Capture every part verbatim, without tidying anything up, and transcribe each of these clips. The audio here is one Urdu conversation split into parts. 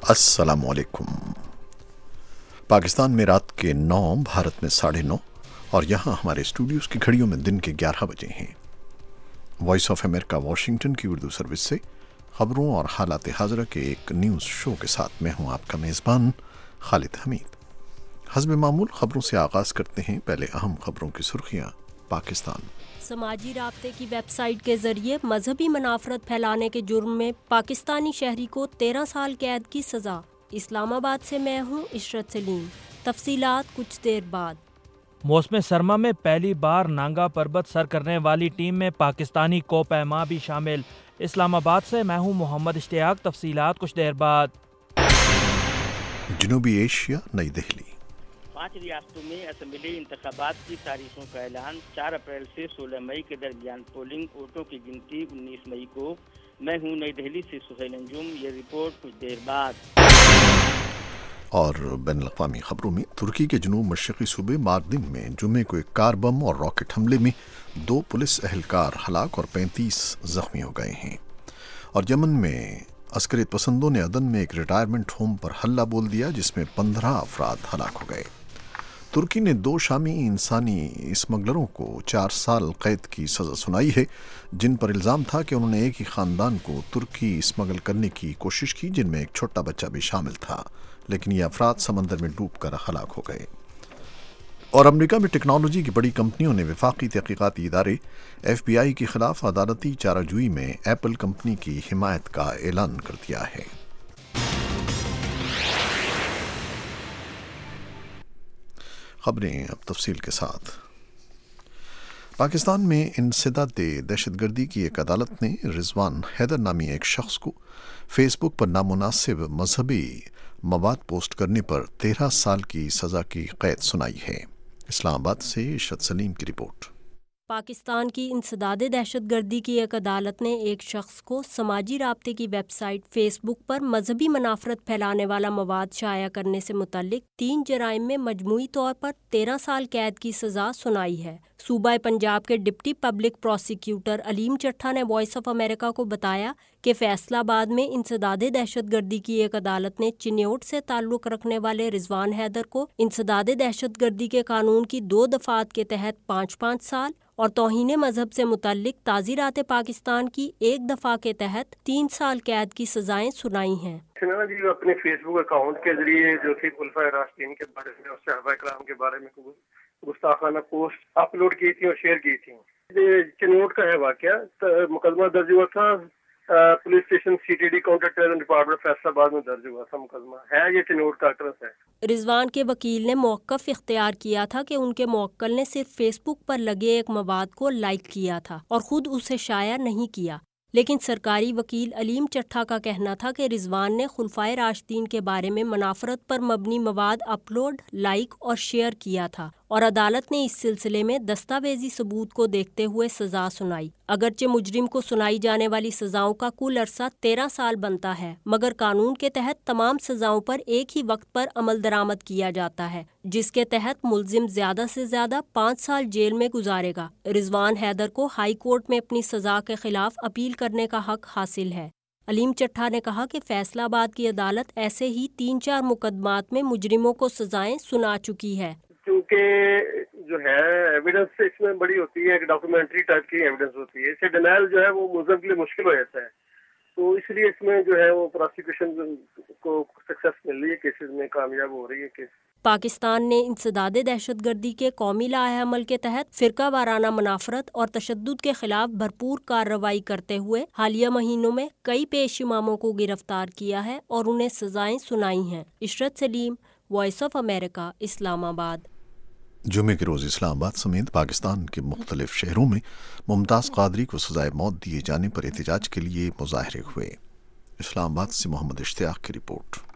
अस्सलाम वालेकुम। पाकिस्तान में रात के नौ, भारत में साढ़े नौ और यहाँ हमारे स्टूडियोज़ की घड़ियों में दिन के ग्यारह बजे हैं। वॉइस ऑफ अमेरिका वाशिंगटन की उर्दू सर्विस से ख़बरों और हालात हाज़रा के एक न्यूज़ शो के साथ मैं हूँ आपका मेज़बान खालिद हमीद। हस्ब मामूल ख़बरों से आगाज़ करते हैं। पहले अहम ख़बरों की सुर्खियाँ। पाकिस्तान समाजी राब्ते की वेबसाइट के जरिए मजहबी मुनाफरत फैलाने के जुर्म में पाकिस्तानी शहरी को तेरह साल कैद की सज़ा। इस्लामाबाद से मैं हूँ इशरत सलीम। तफसीलात कुछ देर बाद। मौसम सरमा में पहली बार नांगा पर्वत सर करने वाली टीम में पाकिस्तानी कोपैमा भी शामिल। इस्लामाबाद से मैं हूँ मोहम्मद इश्तियाक। तफसीलात कुछ देर बाद। जनूबी एशिया, नई दिल्ली। पाँच रियासतों में असम्बली इंतखाबात की तारीखों का ऐलान। चार अप्रैल से सोलह मई के दरमियान पोलिंग। वोटों की गिनती उन्नीस मई को। मैं हूँ नई दिल्ली से सुहैल अंजुम। ये रिपोर्ट कुछ देर बाद। और बैनुल-अक़वामी खबरों में तुर्की के जनूब मशरक़ी सूबे मार्दिन में जुमे को एक कार बम और रॉकेट हमले में दो पुलिस एहलकार हलाक और पैंतीस जख्मी हो गए हैं। और यमन में अस्करियत पसंदों ने अदन में एक रिटायरमेंट होम पर हल्ला बोल दिया जिसमें पंद्रह अफराद हलाक हो गए। तुर्की ने दो शामी इंसानी स्मगलरों को चार साल कैद की सज़ा सुनाई है जिन पर इल्ज़ाम था कि उन्होंने एक ही ख़ानदान को तुर्की स्मगल करने की कोशिश की, जिनमें एक छोटा बच्चा भी शामिल था, लेकिन ये अफराद समंदर में डूब कर हलाक हो गए। और अमेरिका में टेक्नोलॉजी की बड़ी कंपनियों ने वफाकी तहकीकाती इदारे एफ बी आई के खिलाफ अदालती चाराजोई में एप्पल कंपनी की हिमायत का ऐलान कर दिया है। खबरें अब तफसील के साथ। पाकिस्तान में इंसदाद दहशतगर्दी की एक अदालत ने रिजवान हैदर नामी एक शख्स को फेसबुक पर नामुनासिब मजहबी मवाद पोस्ट करने पर तेरह साल की सज़ा की कैद सुनाई है। इस्लामाबाद से इशरत सलीम की रिपोर्ट। पाकिस्तान की इंसदाद दहशतगर्दी की एक अदालत ने एक शख्स को समाजी राब्ते की वेबसाइट फेसबुक पर मजहबी मुनाफरत फैलाने वाला मवाद शाया करने से मुतल्लिक तीन जराइम में मजमूई तौर पर तेरह साल कैद की सज़ा सुनाई है। सूबा पंजाब के deputy public prosecutor Aleem Chattha ने वॉइस ऑफ अमेरिका को बताया कि फैसलाबाद में इंसदाद दहशतगर्दी की एक अदालत ने चिन्योट से ताल्लुक़ रखने वाले रिजवान हैदर को इंसदाद दहशतगर्दी के कानून की दो दफ़ात के तहत पाँच पाँच साल और तौहीन मजहब से मुतल्लिक ताज़ीरात पाकिस्तान की एक दफ़ा के तहत तीन साल कैद की सज़ाएं सुनाई हैं। जी अपने फेसबुक अकाउंट के जरिए जो कि खुलफाए राशिदीन के बारे में और सहाबा किराम के बारे में गुस्ताखाना पोस्ट अपलोड की थी और शेयर की थी। चिन्नौट का है वाकया। तो मुकदमा दर्ज हुआ था police station C T D counter terror department Faisalabad में दर्ज हुआ था। मुकदमा है ये चिन्नौट का अक्रस है। रिजवान के वकील ने मौक़िफ़ इख्तियार किया था कि उनके मुवक्किल ने सिर्फ फेसबुक पर लगे एक मवाद को लाइक किया था और ख़ुद उसे शाया नहीं किया, लेकिन सरकारी वकील अलीम चट्ठा का कहना था कि रिजवान ने खुलफाए राशिदीन के बारे में मुनाफरत पर मबनी मवाद अपलोड, लाइक और शेयर किया था और अदालत ने इस सिलसिले में दस्तावेजी सबूत को देखते हुए सज़ा सुनाई। अगरचे मुजरिम को सुनाई जाने वाली सज़ाओं का कुल अरसा तेरह साल बनता है, मगर कानून के तहत तमाम सज़ाओं पर एक ही वक्त पर अमल दरामद किया जाता है, जिसके तहत मुलजिम ज़्यादा से ज़्यादा पाँच साल जेल में गुजारेगा। रिजवान हैदर को हाई कोर्ट में अपनी सज़ा के खिलाफ अपील करने का हक हासिल है। अलीम चट्ठा ने कहा कि फैसलाबाद की अदालत ऐसे ही तीन चार मुकदमात में मुजरिमों को सज़ाएं सुना चुकी है। क्योंकि जो है एविडेंस इसमें बड़ी होती है, डॉक्यूमेंट्री टाइप की एविडेंस होती है, इससे डिनायल जो है वो मुलज़िम के लिए मुश्किल हो जाता है। तो इसलिए इसमें जो है वो प्रोसिक्यूशन को सक्सेस मिल रही है, केसेस में कामयाब हो रही है केस। पाकिस्तान ने इंसदाद दहशतगर्दी के कौमी लाए-ए-अमल के तहत फ़िरका वाराना मुनाफरत और तशद्दुद के खिलाफ भरपूर कार्रवाई करते हुए हालिया महीनों में कई पेश इमामों को गिरफ्तार किया है और उन्हें सजाएं सुनाई हैं। Ishrat Saleem, voice of America, Islamabad. जुमे के रोज़ इस्लामाबाद समेत पाकिस्तान के मुख्तलिफ शहरों में मुमताज़ कादरी को सजाए मौत दिए जाने पर एहतजाज के लिए मुजाहरे हुए। इस्लामाबाद से मोहम्मद इश्तियाक की रिपोर्ट।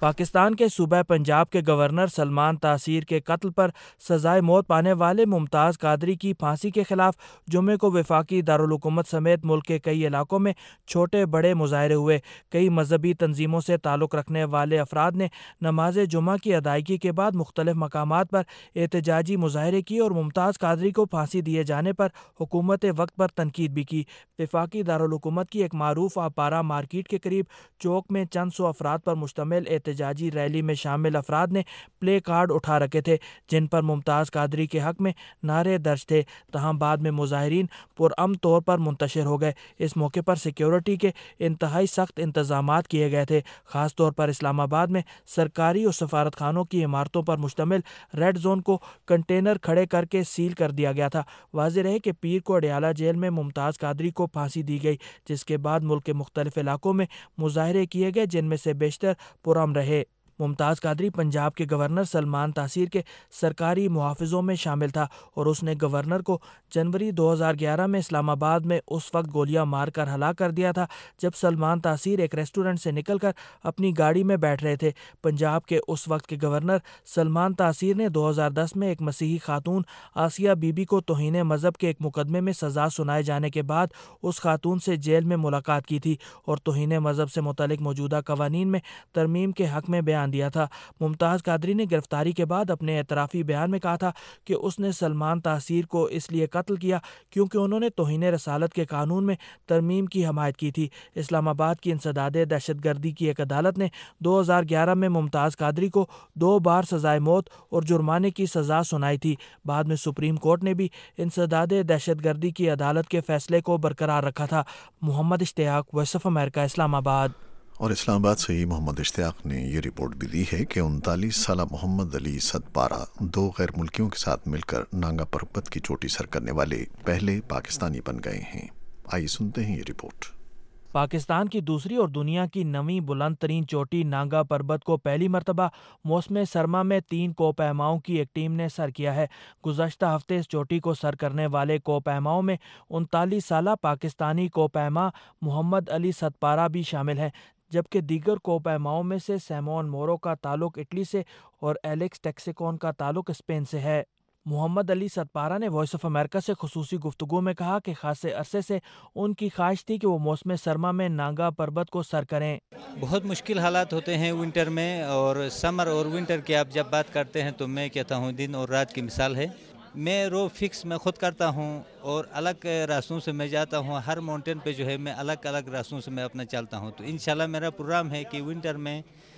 پاکستان کے صوبہ پنجاب کے گورنر سلمان تاثیر کے قتل پر سزائے موت پانے والے ممتاز قادری کی پھانسی کے خلاف جمعے کو وفاقی دارالحکومت سمیت ملک کے کئی علاقوں میں چھوٹے بڑے مظاہرے ہوئے۔ کئی مذہبی تنظیموں سے تعلق رکھنے والے افراد نے نماز جمعہ کی ادائیگی کے بعد مختلف مقامات پر احتجاجی مظاہرے کیے اور ممتاز قادری کو پھانسی دیے جانے پر حکومت وقت پر تنقید بھی کی۔ وفاقی دارالحکومت کی ایک معروف آپارا مارکیٹ کے قریب چوک میں چند سو افراد پر مشتمل احتجاجی ریلی میں شامل افراد نے پلے کارڈ اٹھا رکھے تھے جن پر ممتاز قادری کے حق میں نعرے درج تھے، تاہم بعد میں مظاہرین پرامن طور پر منتشر ہو گئے۔ اس موقع پر سیکیورٹی کے انتہائی سخت انتظامات کیے گئے تھے، خاص طور پر اسلام آباد میں سرکاری اور سفارت خانوں کی عمارتوں پر مشتمل ریڈ زون کو کنٹینر کھڑے کر کے سیل کر دیا گیا تھا۔ واضح رہے کہ پیر کو اڈیالہ جیل میں ممتاز قادری کو پھانسی دی گئی، جس کے بعد ملک کے مختلف علاقوں میں مظاہرے کیے گئے جن میں سے بیشتر پرامن رہے۔ ممتاز قادری پنجاب کے گورنر سلمان تاثیر کے سرکاری محافظوں میں شامل تھا اور اس نے گورنر کو جنوری دو ہزار گیارہ میں اسلام آباد میں اس وقت گولیاں مار کر ہلاک کر دیا تھا جب سلمان تاثیر ایک ریسٹورنٹ سے نکل کر اپنی گاڑی میں بیٹھ رہے تھے۔ پنجاب کے اس وقت کے گورنر سلمان تاثیر نے دو ہزار دس میں ایک مسیحی خاتون آسیہ بی بی کو توہین مذہب کے ایک مقدمے میں سزا سنائے جانے کے بعد اس خاتون سے جیل میں ملاقات کی تھی اور توہین مذہب سے متعلق موجودہ قوانین میں ترمیم کے حق میں بیان دیا تھا۔ ممتاز قادری نے گرفتاری کے بعد اپنے اعترافی بیان میں کہا تھا کہ اس نے سلمان تاثیر کو اس لیے قتل کیا کیونکہ انہوں نے توہین رسالت کے قانون میں ترمیم کی حمایت کی تھی۔ اسلام آباد کی انسداد دہشت گردی کی ایک عدالت نے دو ہزار گیارہ میں ممتاز قادری کو دو بار سزائے موت اور جرمانے کی سزا سنائی تھی۔ بعد میں سپریم کورٹ نے بھی انسداد دہشت گردی کی عدالت کے فیصلے کو برقرار رکھا تھا۔ محمد اشتیاق، وائس آف امریکہ، اسلام آباد۔ اور اسلام آباد سے ہی محمد اشتیاق نے یہ رپورٹ بھی دی ہے کہ انتالیس سالہ محمد علی سدپارہ دو غیر ملکیوں کے ساتھ مل کر نانگا پربت کی چوٹی سر کرنے والے پہلے پاکستانی بن گئے ہیں۔ آئیے سنتے ہیں یہ رپورٹ۔ پاکستان کی دوسری اور دنیا کی نویں بلند ترین چوٹی نانگا پربت کو پہلی مرتبہ موسم سرما میں تین کو پیماؤں کی ایک ٹیم نے سر کیا ہے۔ گزشتہ ہفتے اس چوٹی کو سر کرنے والے کو پیماؤں میں انتالیس سالہ پاکستانی کو پیما محمد علی سدپارہ بھی شامل ہیں، جبکہ دیگر کو پیماؤں میں سے سیمون مورو کا تعلق اٹلی سے اور ایلیکس ٹیکسیکون کا تعلق اسپین سے ہے۔ محمد علی سدپارہ نے وائس آف امریکہ سے خصوصی گفتگو میں کہا کہ خاصے عرصے سے ان کی خواہش تھی کہ وہ موسم سرما میں نانگا پربت کو سر کریں۔ بہت مشکل حالات ہوتے ہیں ونٹر میں، اور سمر اور ونٹر کی آپ جب بات کرتے ہیں تو میں کہتا ہوں دن اور رات کی مثال ہے۔ میں رو فکس میں خود کرتا ہوں اور الگ راستوں سے میں جاتا ہوں، ہر ماؤنٹین پہ جو ہے میں الگ الگ راستوں سے میں اپنا چلتا ہوں، تو انشاءاللہ میرا پروگرام ہے کہ ونٹر میں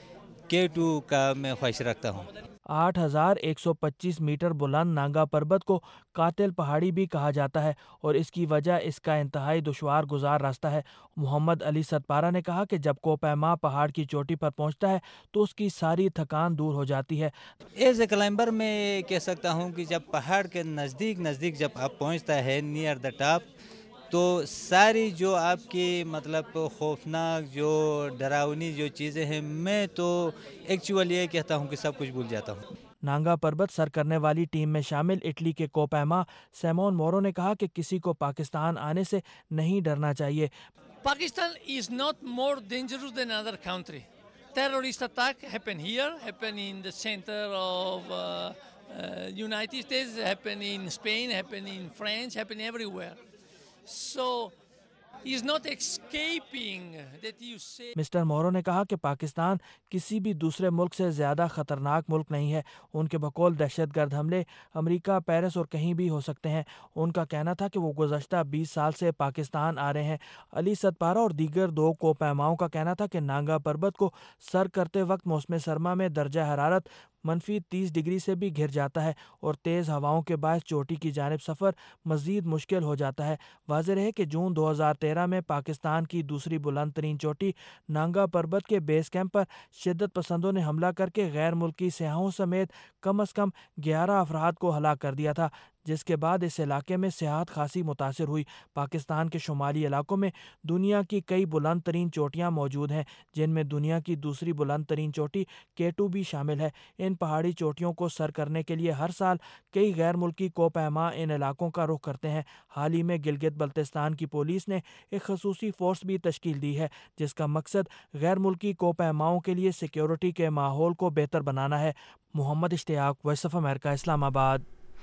کے ٹو کا میں خواہش رکھتا ہوں۔ آٹھ ہزار ایک سو پچیس میٹر بلند نانگا پربت کو قاتل پہاڑی بھی کہا جاتا ہے اور اس کی وجہ اس کا انتہائی دشوار گزار راستہ ہے۔ محمد علی سدپارہ نے کہا کہ جب کو پیما پہاڑ کی چوٹی پر پہنچتا ہے تو اس کی ساری تھکان دور ہو جاتی ہے۔ ایز اے کلائمبر میں کہہ سکتا ہوں کہ جب پہاڑ کے نزدیک نزدیک جب آپ پہنچتا ہے نیئر دا ٹاپ، تو ساری جو آپ کی مطلب خوفناک جو ڈراؤنی جو چیزیں ہیں، میں تو ایکچولی یہ کہتا ہوں کہ سب کچھ بھول جاتا ہوں۔ نانگا پربت سر کرنے والی ٹیم میں شامل اٹلی کے کوپیما سیمون مورو نے کہا کہ کسی کو پاکستان آنے سے نہیں ڈرنا چاہیے۔ Pakistan is not more dangerous than another country. Terrorist attack happen here, happen in the center of uh, uh, United States, happen in Spain, happen in France, happen everywhere. So he is not escaping that you say. Mister Moro نے کہا کہ پاکستان کسی بھی دوسرے ملک سے زیادہ خطرناک ملک نہیں ہے۔ ان کے بقول دہشت گرد حملے امریکہ، پیرس اور کہیں بھی ہو سکتے ہیں۔ ان کا کہنا تھا کہ وہ گزشتہ بیس سال سے پاکستان آ رہے ہیں۔ علی سدپارہ اور دیگر دو کو پیماؤں کا کہنا تھا کہ نانگا پربت کو سر کرتے وقت موسم سرما میں درجہ حرارت منفی تیس ڈگری سے بھی گر جاتا ہے اور تیز ہواؤں کے باعث چوٹی کی جانب سفر مزید مشکل ہو جاتا ہے۔ واضح رہے کہ جون دو ہزار تیرہ میں پاکستان کی دوسری بلند ترین چوٹی نانگا پربت کے بیس کیمپ پر شدت پسندوں نے حملہ کر کے غیر ملکی سیاحوں سمیت کم از کم گیارہ افراد کو ہلاک کر دیا تھا، جس کے بعد اس علاقے میں سیاحت خاصی متاثر ہوئی۔ پاکستان کے شمالی علاقوں میں دنیا کی کئی بلند ترین چوٹیاں موجود ہیں، جن میں دنیا کی دوسری بلند ترین چوٹی کے ٹو بھی شامل ہے۔ ان پہاڑی چوٹیوں کو سر کرنے کے لیے ہر سال کئی غیر ملکی کوپیما ان علاقوں کا رخ کرتے ہیں۔ حال ہی میں گلگت بلتستان کی پولیس نے ایک خصوصی فورس بھی تشکیل دی ہے، جس کا مقصد غیر ملکی کوپیماؤں کے لیے سیکیورٹی کے ماحول کو بہتر بنانا ہے۔ محمد اشتیاق، وائس آف امریکہ، اسلام آباد۔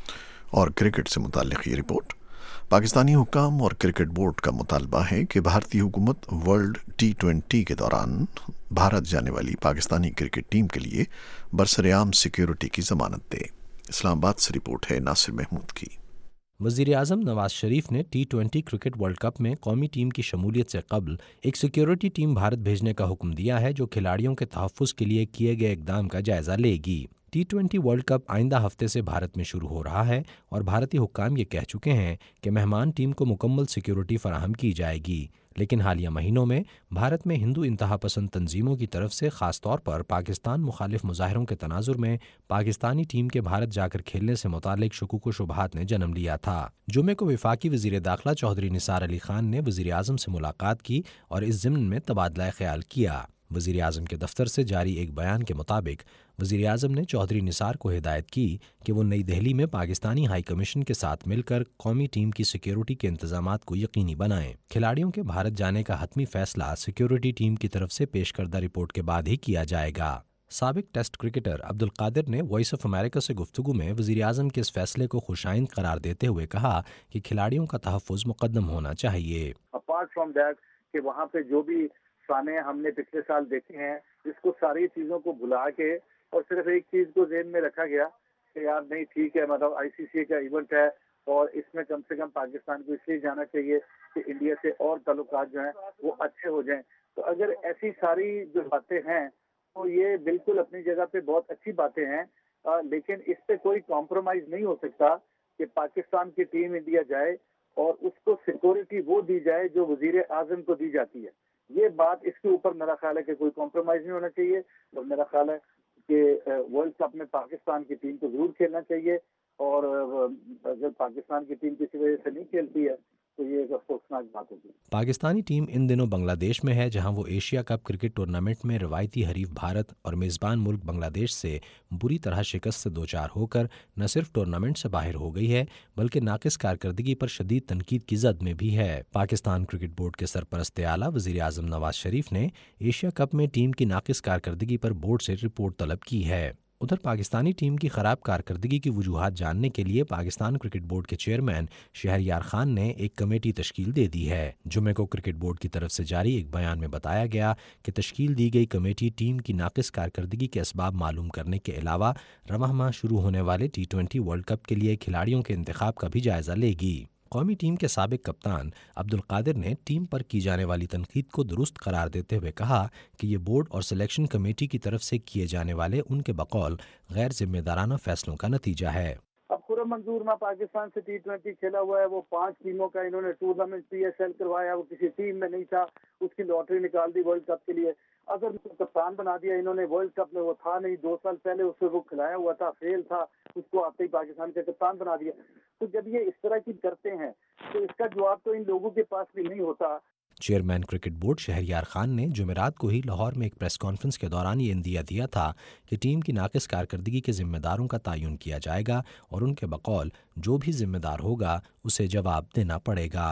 اور کرکٹ سے متعلق یہ رپورٹ۔ پاکستانی حکام اور کرکٹ بورڈ کا مطالبہ ہے کہ بھارتی حکومت ورلڈ ٹی ٹوینٹی کے دوران بھارت جانے والی پاکستانی کرکٹ ٹیم کے لیے برسرعام سیکیورٹی کی ضمانت دے۔ اسلام آباد سے رپورٹ ہے ناصر محمود کی۔ وزیر اعظم نواز شریف نے T twenty cricket world cup میں قومی ٹیم کی شمولیت سے قبل ایک سیکیورٹی ٹیم بھارت بھیجنے کا حکم دیا ہے جو کھلاڑیوں کے تحفظ کے لیے کیے گئے اقدام کا جائزہ لے گی۔ ٹی ٹوینٹی ورلڈ کپ آئندہ ہفتے سے بھارت میں شروع ہو رہا ہے اور بھارتی حکام یہ کہہ چکے ہیں کہ مہمان ٹیم کو مکمل سیکیورٹی فراہم کی جائے گی، لیکن حالیہ مہینوں میں بھارت میں ہندو انتہا پسند تنظیموں کی طرف سے خاص طور پر پاکستان مخالف مظاہروں کے تناظر میں پاکستانی ٹیم کے بھارت جا کر کھیلنے سے متعلق شکوک و شبہات نے جنم لیا تھا۔ جمعے کو وفاقی وزیر داخلہ چودھری نثار علی خان نے وزیر اعظم سے ملاقات کی اور اس ضمن میں تبادلہ خیال کیا۔ وزیر اعظم کے دفتر سے جاری ایک بیان کے مطابق وزیر اعظم نے چودھری نثار کو ہدایت کی کہ وہ نئی دہلی میں پاکستانی ہائی کمیشن کے ساتھ مل کر قومی ٹیم کی سیکیورٹی کے انتظامات کو یقینی بنائیں۔ کھلاڑیوں کے بھارت جانے کا حتمی فیصلہ سیکیورٹی ٹیم کی طرف سے پیش کردہ رپورٹ کے بعد ہی کیا جائے گا۔ سابق ٹیسٹ کرکٹر عبدالقادر نے وائس آف امریکہ سے گفتگو میں وزیر اعظم کے اس فیصلے کو خوشائند قرار دیتے ہوئے کہا کہ کھلاڑیوں کا تحفظ مقدم ہونا چاہیے۔ اپارٹ فرام دیٹ کہ وہاں پہ جو بھی سانے ہم نے پچھلے سال دیکھے ہیں، جس کو ساری چیزوں کو بھلا کے اور صرف ایک چیز کو ذہن میں رکھا گیا کہ یار نہیں ٹھیک ہے، مطلب آئی سی سی کا ایونٹ ہے اور اس میں کم سے کم پاکستان کو اس لیے جانا چاہیے کہ انڈیا سے اور تعلقات جو ہیں وہ اچھے ہو جائیں۔ تو اگر ایسی ساری جو باتیں ہیں تو یہ بالکل اپنی جگہ پہ بہت اچھی باتیں ہیں، لیکن اس پہ کوئی کمپرومائز نہیں ہو سکتا کہ پاکستان کی ٹیم انڈیا جائے اور اس کو سیکورٹی وہ دی جائے جو وزیر اعظم کو دی جاتی ہے۔ یہ بات اس کے اوپر میرا خیال ہے کہ کوئی کمپرومائز نہیں ہونا چاہیے، اور میرا خیال ہے کہ ورلڈ کپ میں پاکستان کی ٹیم کو ضرور کھیلنا چاہیے، اور اگر پاکستان کی ٹیم کسی وجہ سے نہیں کھیلتی ہے تو یہ ایک افسوسناک بات ہوگی۔ پاکستانی ٹیم ان دنوں بنگلہ دیش میں ہے، جہاں وہ ایشیا کپ کرکٹ ٹورنامنٹ میں روایتی حریف بھارت اور میزبان ملک بنگلہ دیش سے بری طرح شکست سے دوچار ہو کر نہ صرف ٹورنامنٹ سے باہر ہو گئی ہے بلکہ ناقص کارکردگی پر شدید تنقید کی زد میں بھی ہے۔ پاکستان کرکٹ بورڈ کے سرپرست اعلیٰ وزیر اعظم نواز شریف نے ایشیا کپ میں ٹیم کی ناقص کارکردگی پر بورڈ سے رپورٹ طلب کی ہے۔ ادھر پاکستانی ٹیم کی خراب کارکردگی کی وجوہات جاننے کے لیے پاکستان کرکٹ بورڈ کے چیئرمین شہریار خان نے ایک کمیٹی تشکیل دے دی ہے۔ جمعے کو کرکٹ بورڈ کی طرف سے جاری ایک بیان میں بتایا گیا کہ تشکیل دی گئی کمیٹی ٹیم کی ناقص کارکردگی کے اسباب معلوم کرنے کے علاوہ رواں ماہ شروع ہونے والے ٹی ٹوینٹی ورلڈ کپ کے لیے کھلاڑیوں کے انتخاب کا بھی جائزہ لے گی۔ قومی ٹیم کے سابق کپتان عبدالقادر نے ٹیم پر کی جانے والی تنقید کو درست قرار دیتے ہوئے کہا کہ یہ بورڈ اور سلیکشن کمیٹی کی طرف سے کیے جانے والے ان کے بقول غیر ذمہ دارانہ فیصلوں کا نتیجہ ہے۔ اب خرم منظور نہ پاکستان سے ٹی ٹوینٹی کھیلا ہوا ہے، وہ پانچ ٹیموں کا انہوں نے ٹورنامنٹ پی ایس ایل کروایا، وہ کسی ٹیم میں نہیں تھا، اس کی لاٹری نکال دی ورلڈ کپ کے لیے۔ اگر کپتان بنا دیا انہوں نے، ورلڈ کپ میں وہ تھا نہیں، دو سال پہلے اسے وہ کھلایا ہوا تھا، فیل تھا، اس کو آتے ہی پاکستان کا کپتان بنا دیا۔ تو جب یہ اس طرح کی کرتے ہیں تو اس کا جواب تو ان لوگوں کے پاس بھی نہیں ہوتا۔ Chairman cricket board Shaharyar Khan نے جمعرات کو ہی لاہور میں ایک پریس کانفرنس کے دوران یہ اندیا دیا تھا کہ ٹیم کی ناقص کارکردگی کے ذمہ داروں کا تعین کیا جائے گا اور ان کے بقول جو بھی ذمہ دار ہوگا اسے جواب دینا پڑے گا۔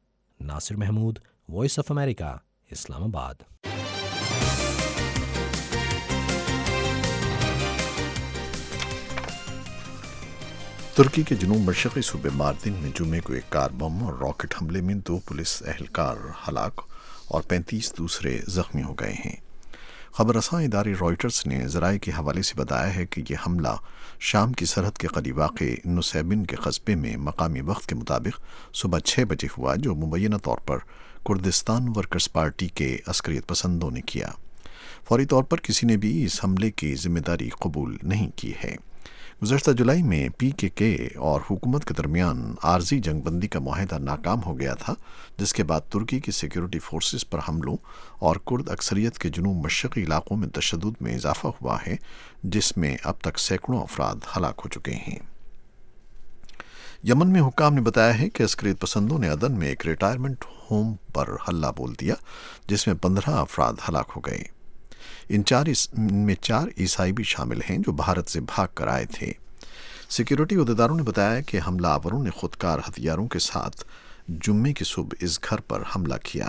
Nasir Mahmood, voice of America, Islamabad آباد۔ ترکی کے جنوب مشرقی صوبے ماردن میں جمعے کو ایک کار بم اور راکٹ حملے میں دو پولیس اہلکار ہلاک اور پینتیس دوسرے زخمی ہو گئے ہیں۔ خبر رساں ادارے رائٹرز نے ذرائع کے حوالے سے بتایا ہے کہ یہ حملہ شام کی سرحد کے قریب واقع نسیبن کے قصبے میں مقامی وقت کے مطابق صبح چھ بجے ہوا، جو مبینہ طور پر کردستان ورکرز پارٹی کے عسکریت پسندوں نے کیا۔ فوری طور پر کسی نے بھی اس حملے کی ذمہ داری قبول نہیں کی ہے۔ گزشتہ جولائی میں پی کے کے اور حکومت کے درمیان عارضی جنگ بندی کا معاہدہ ناکام ہو گیا تھا، جس کے بعد ترکی کی سیکیورٹی فورسز پر حملوں اور کرد اکثریت کے جنوب مشرقی علاقوں میں تشدد میں اضافہ ہوا ہے، جس میں اب تک سینکڑوں افراد ہلاک ہو چکے ہیں۔ یمن میں حکام نے بتایا ہے کہ عسکریت پسندوں نے عدن میں ایک ریٹائرمنٹ ہوم پر حملہ بول دیا جس میں پندرہ افراد ہلاک ہو گئے۔ ان چار ان میں چار عیسائی بھی شامل ہیں جو بھارت سے بھاگ کر آئے تھے۔ سیکیورٹی عہدیداروں نے بتایا کہ حملہ آوروں نے خودکار ہتھیاروں کے ساتھ جمعے کی صبح اس گھر پر حملہ کیا۔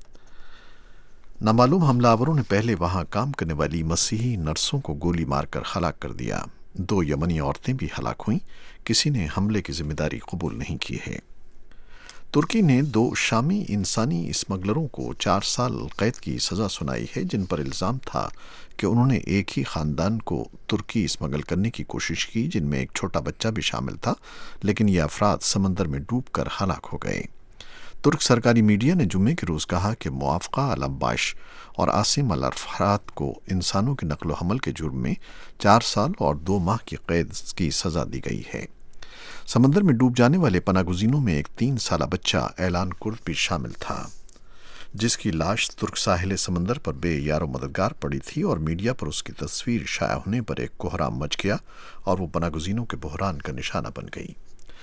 نامعلوم حملہ آوروں نے پہلے وہاں کام کرنے والی مسیحی نرسوں کو گولی مار کر ہلاک کر دیا۔ دو یمنی عورتیں بھی ہلاک ہوئیں، کسی نے حملے کی ذمہ داری قبول نہیں کی ہے۔ ترکی نے دو شامی انسانی اسمگلروں کو چار سال قید کی سزا سنائی ہے جن پر الزام تھا کہ انہوں نے ایک ہی خاندان کو ترکی اسمگل کرنے کی کوشش کی، جن میں ایک چھوٹا بچہ بھی شامل تھا، لیکن یہ افراد سمندر میں ڈوب کر ہلاک ہو گئے۔ ترک سرکاری میڈیا نے جمعے کے روز کہا کہ موافقہ الاباش اور عاصم الارفحات کو انسانوں کی نقل و حمل کے جرم میں چار سال اور دو ماہ کی قید کی سزا دی گئی ہے۔ سمندر میں ڈوب جانے والے پناہ گزینوں میں ایک تین سالہ بچہ اعلان کرد بھی شامل تھا، جس کی لاش ترک ساحل سمندر پر بے یار و مددگار پڑی تھی اور میڈیا پر اس کی تصویر شائع ہونے پر ایک کوہرام مچ گیا اور وہ پناہ گزینوں کے بحران کا نشانہ بن گئی۔